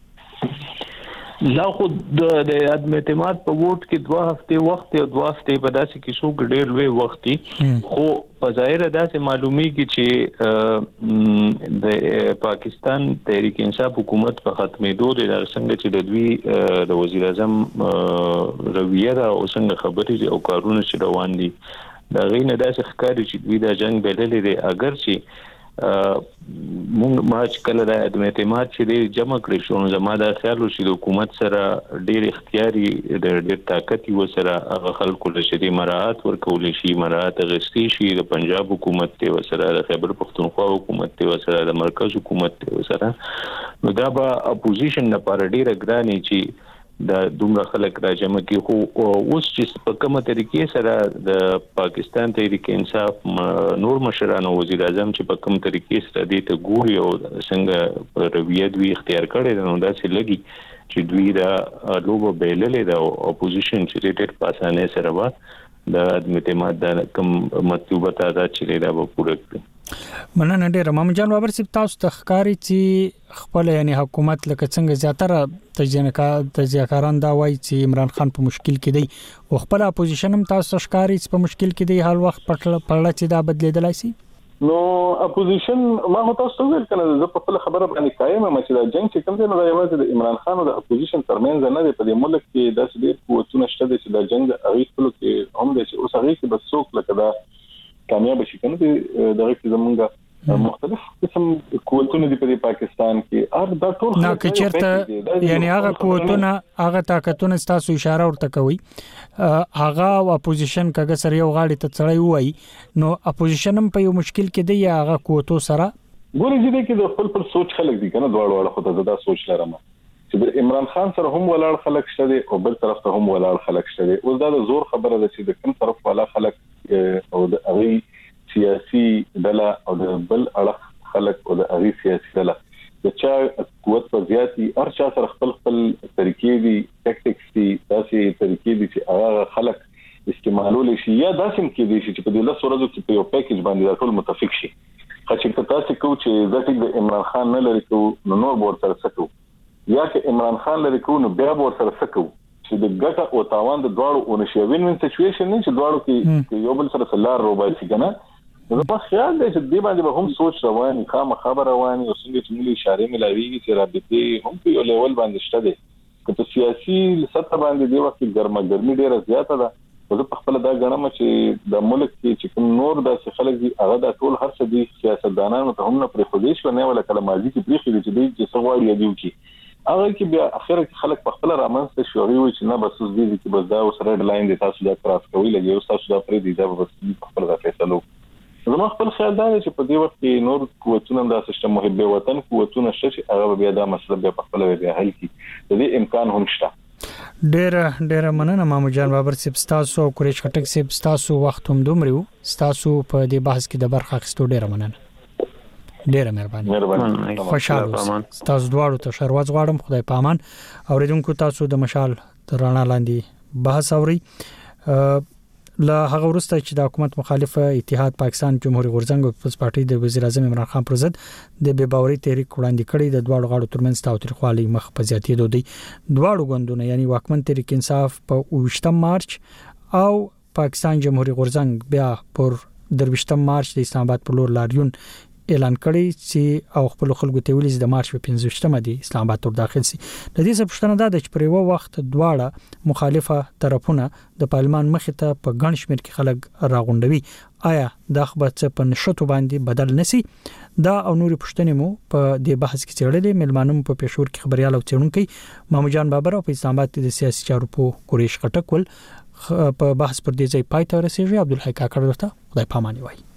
لا خو د عدم اعتماد په ووټ کې 2 هفته وخت او 2 هفته په داسې کې شو ډېر لوی وختي خو په ظاهر داسې معلومي کی چې د پاکستان تحریک انصاف حکومت په ختمېدو د څنګه چې د دوی د وزیر اعظم رویه دا او څنګه خبرې او کارونه چې روان دي دا غینه داسې ښکاری چې دوی د جنگ بدلې دي اگر چې مونږ ماچ کله د اعتماد چې ډیر جمع کړی شو نو زما دا خیال و چې د حکومت سره ډیر اختیاري د ډیر طاقت و سره هغه خلکو له شری مراعات ورکول شي مراعات غستی شي د پنجاب حکومت ته وسره د خیبر پختونخوا حکومت ته وسره د مرکز حکومت ته وسره نو دا به اپوزیشن لپاره ډیر ګرانی چې د دومره خلک راجمع کی خو اوس چې په کومه طریقې سره د پاکستان تحریک انصاف نور مشران او وزیر اعظم چې په کومه طریقې سره دې ته ګوري او څنګه رویه دوی اختیار کړي نو دا چې لګي چې دوی دا لوبه بیللې دا اپوزیشن چې ډېر په اسانه سره وا د اعتماد د کوم مطلوبه تعداد چې دا به پوره کړي مننه ډیر محمد جان بابر صاحب تاسو تخکاری چې خپل یعنی حکومت لکه څنګه زیاتره تجزیه‌کاران دا وایي چې عمران خان په مشکل کې دی او خپل اپوزیشن هم تاسو ښکاری چې په مشکل کې دی حال وخت پړل چې دا بدلیدلای شي نو اپوزیشن ما هو تاسو ویل کنه زه په خپل خبره باندې قائم یم چې دا جنگ چې کوم دی نو دا یوازې د عمران خان او د اپوزیشن ترمنځ نه دی په دې ملک کې د څه قوتونه شته چې دا جنگ هغه خپل کې هم دی چې اوس هغه کې بس څوک لکه دا کامیاب شي کنه دغه کې زمونږه مختلف قسم قوتونه دي په پاکستان کې ار دا ټول نه کچرته یعنی هغه قوتونه هغه طاقتونه تاسو اشاره ورته کوي هغه اپوزیشن کګه سره یو غاړي ته چړای وای نو اپوزیشن هم په یو مشکل کې دی هغه قوتو سره ګورې چې کې د خپل پر سوچ خلک دي کنه دواړه خو ته دا سوچ لرم چې د عمران خان سره هم ولاړ خلک شته دي او بل طرف ته هم ولاړ خلک شته دي اوس دا د زور خبره ده چې د کوم طرف والا خلک او د هغه سیاسي ډله او د بل اړخ خلک او د هغه سیاسي ډله د چا قوت په زیاتی هر چا سره خپل طریقې دي ټیکټکس دي داسې طریقې دي چې هغه خلک استعمالول شي یا داسې کې دي چې په دې لاس ورځو کې په یو پیکیج باندې ټول متفق شي چې تاسو کو چې ځکه د عمران خان نه لري کو نو ور سره سکو یا چې عمران خان لري کو نو بیا ور سره سکو چې د ګټه او تاوان د دواړو اونشي وین وین سچويشن نه چې دواړو کې یو بل سره سلار روبای شي کنه نو په خیال دی چې دې باندې به هم سوچ رواني خبر رواني او څنګه چې موږ اشاره ملاويږي چې رابطه هم په یو لیول باندې شته دي که په سیاسي سطح باندې دی وخت ګرمي ډیره زیاته ده زه په خپل دا غنم چې د ملک کې چې کوم نور د خلک دي هغه د ټول هر څه دي سیاستدانانو ته هم نه پرې خو دې شو نه ولا کله ماضي کې پرې خېږي چې دې چې سوال یادو کې هغه کې بیا اخر کې خلک په خپل رامنځته شوږي و چې نه بس دې کې بس دا اوس رډ لاین دي تاسو دا کراس کوي لګي او تاسو دا پرې دي دا بس خپل فیصلو زما خپل خیال دی چې په دې وخت کې نور قوتونه د سیستم محب وطن قوتونه شته هغه بیا دا مسله بیا په خپل وجه حل کی د دې امکان هم شته ډېر مننه محمد جان بابر صاحب تاسو او قریش خټک صاحب تاسو وخت هم دومره تاسو په دې بحث کې د برخه اخیستو ډېر مننه ډېر مهرباني خوشاله تاسو دواړو ته شروع غواړم خدای پامان اوریدونکو تاسو د مشال ترانه لاندې بحث اوري لا هغه ورسته چې د حکومت مخالف اتحاد پاکستان جمهوریت غورځنګ او پیپلز پارټي د وزیر اعظم عمران خان پر ضد د بے باوري تحریک وړاندې کړي د دواړو غاړو ترمنځ تاوتریخوالي مخ په زیاتېدو دی دواړو ګوندونو یعنی واکمن تحریک انصاف په 28 مارچ او پاکستان جمهوریت غورځنګ بیا پر 23 مارچ د اسلام آباد پر لور لاریون اعلان کړی چې او خپل خلکو ته ویلي د مارچ په 15مه دی اسلام آباد ته داخل شي د دې څه پښتنه ده چې پر یو وخت دواړه مخالفه طرفونه د پارلمان مخې ته په ګڼ شمېر کې خلک راغونډوي آیا دا خبره څه په نشټو باندې بدل نسی دا او نوري پښتنې مو په دې بحث کې چړلې ملمانم په پېښور کې خبريال او چېرونکو محمد جان بابر او په اسلام آباد کې د سیاسي چارو په قریش خټک ول په بحث پر دې ځای پای ته رسیږي عبدالحی کاکړ ورته خدای پاماني وایي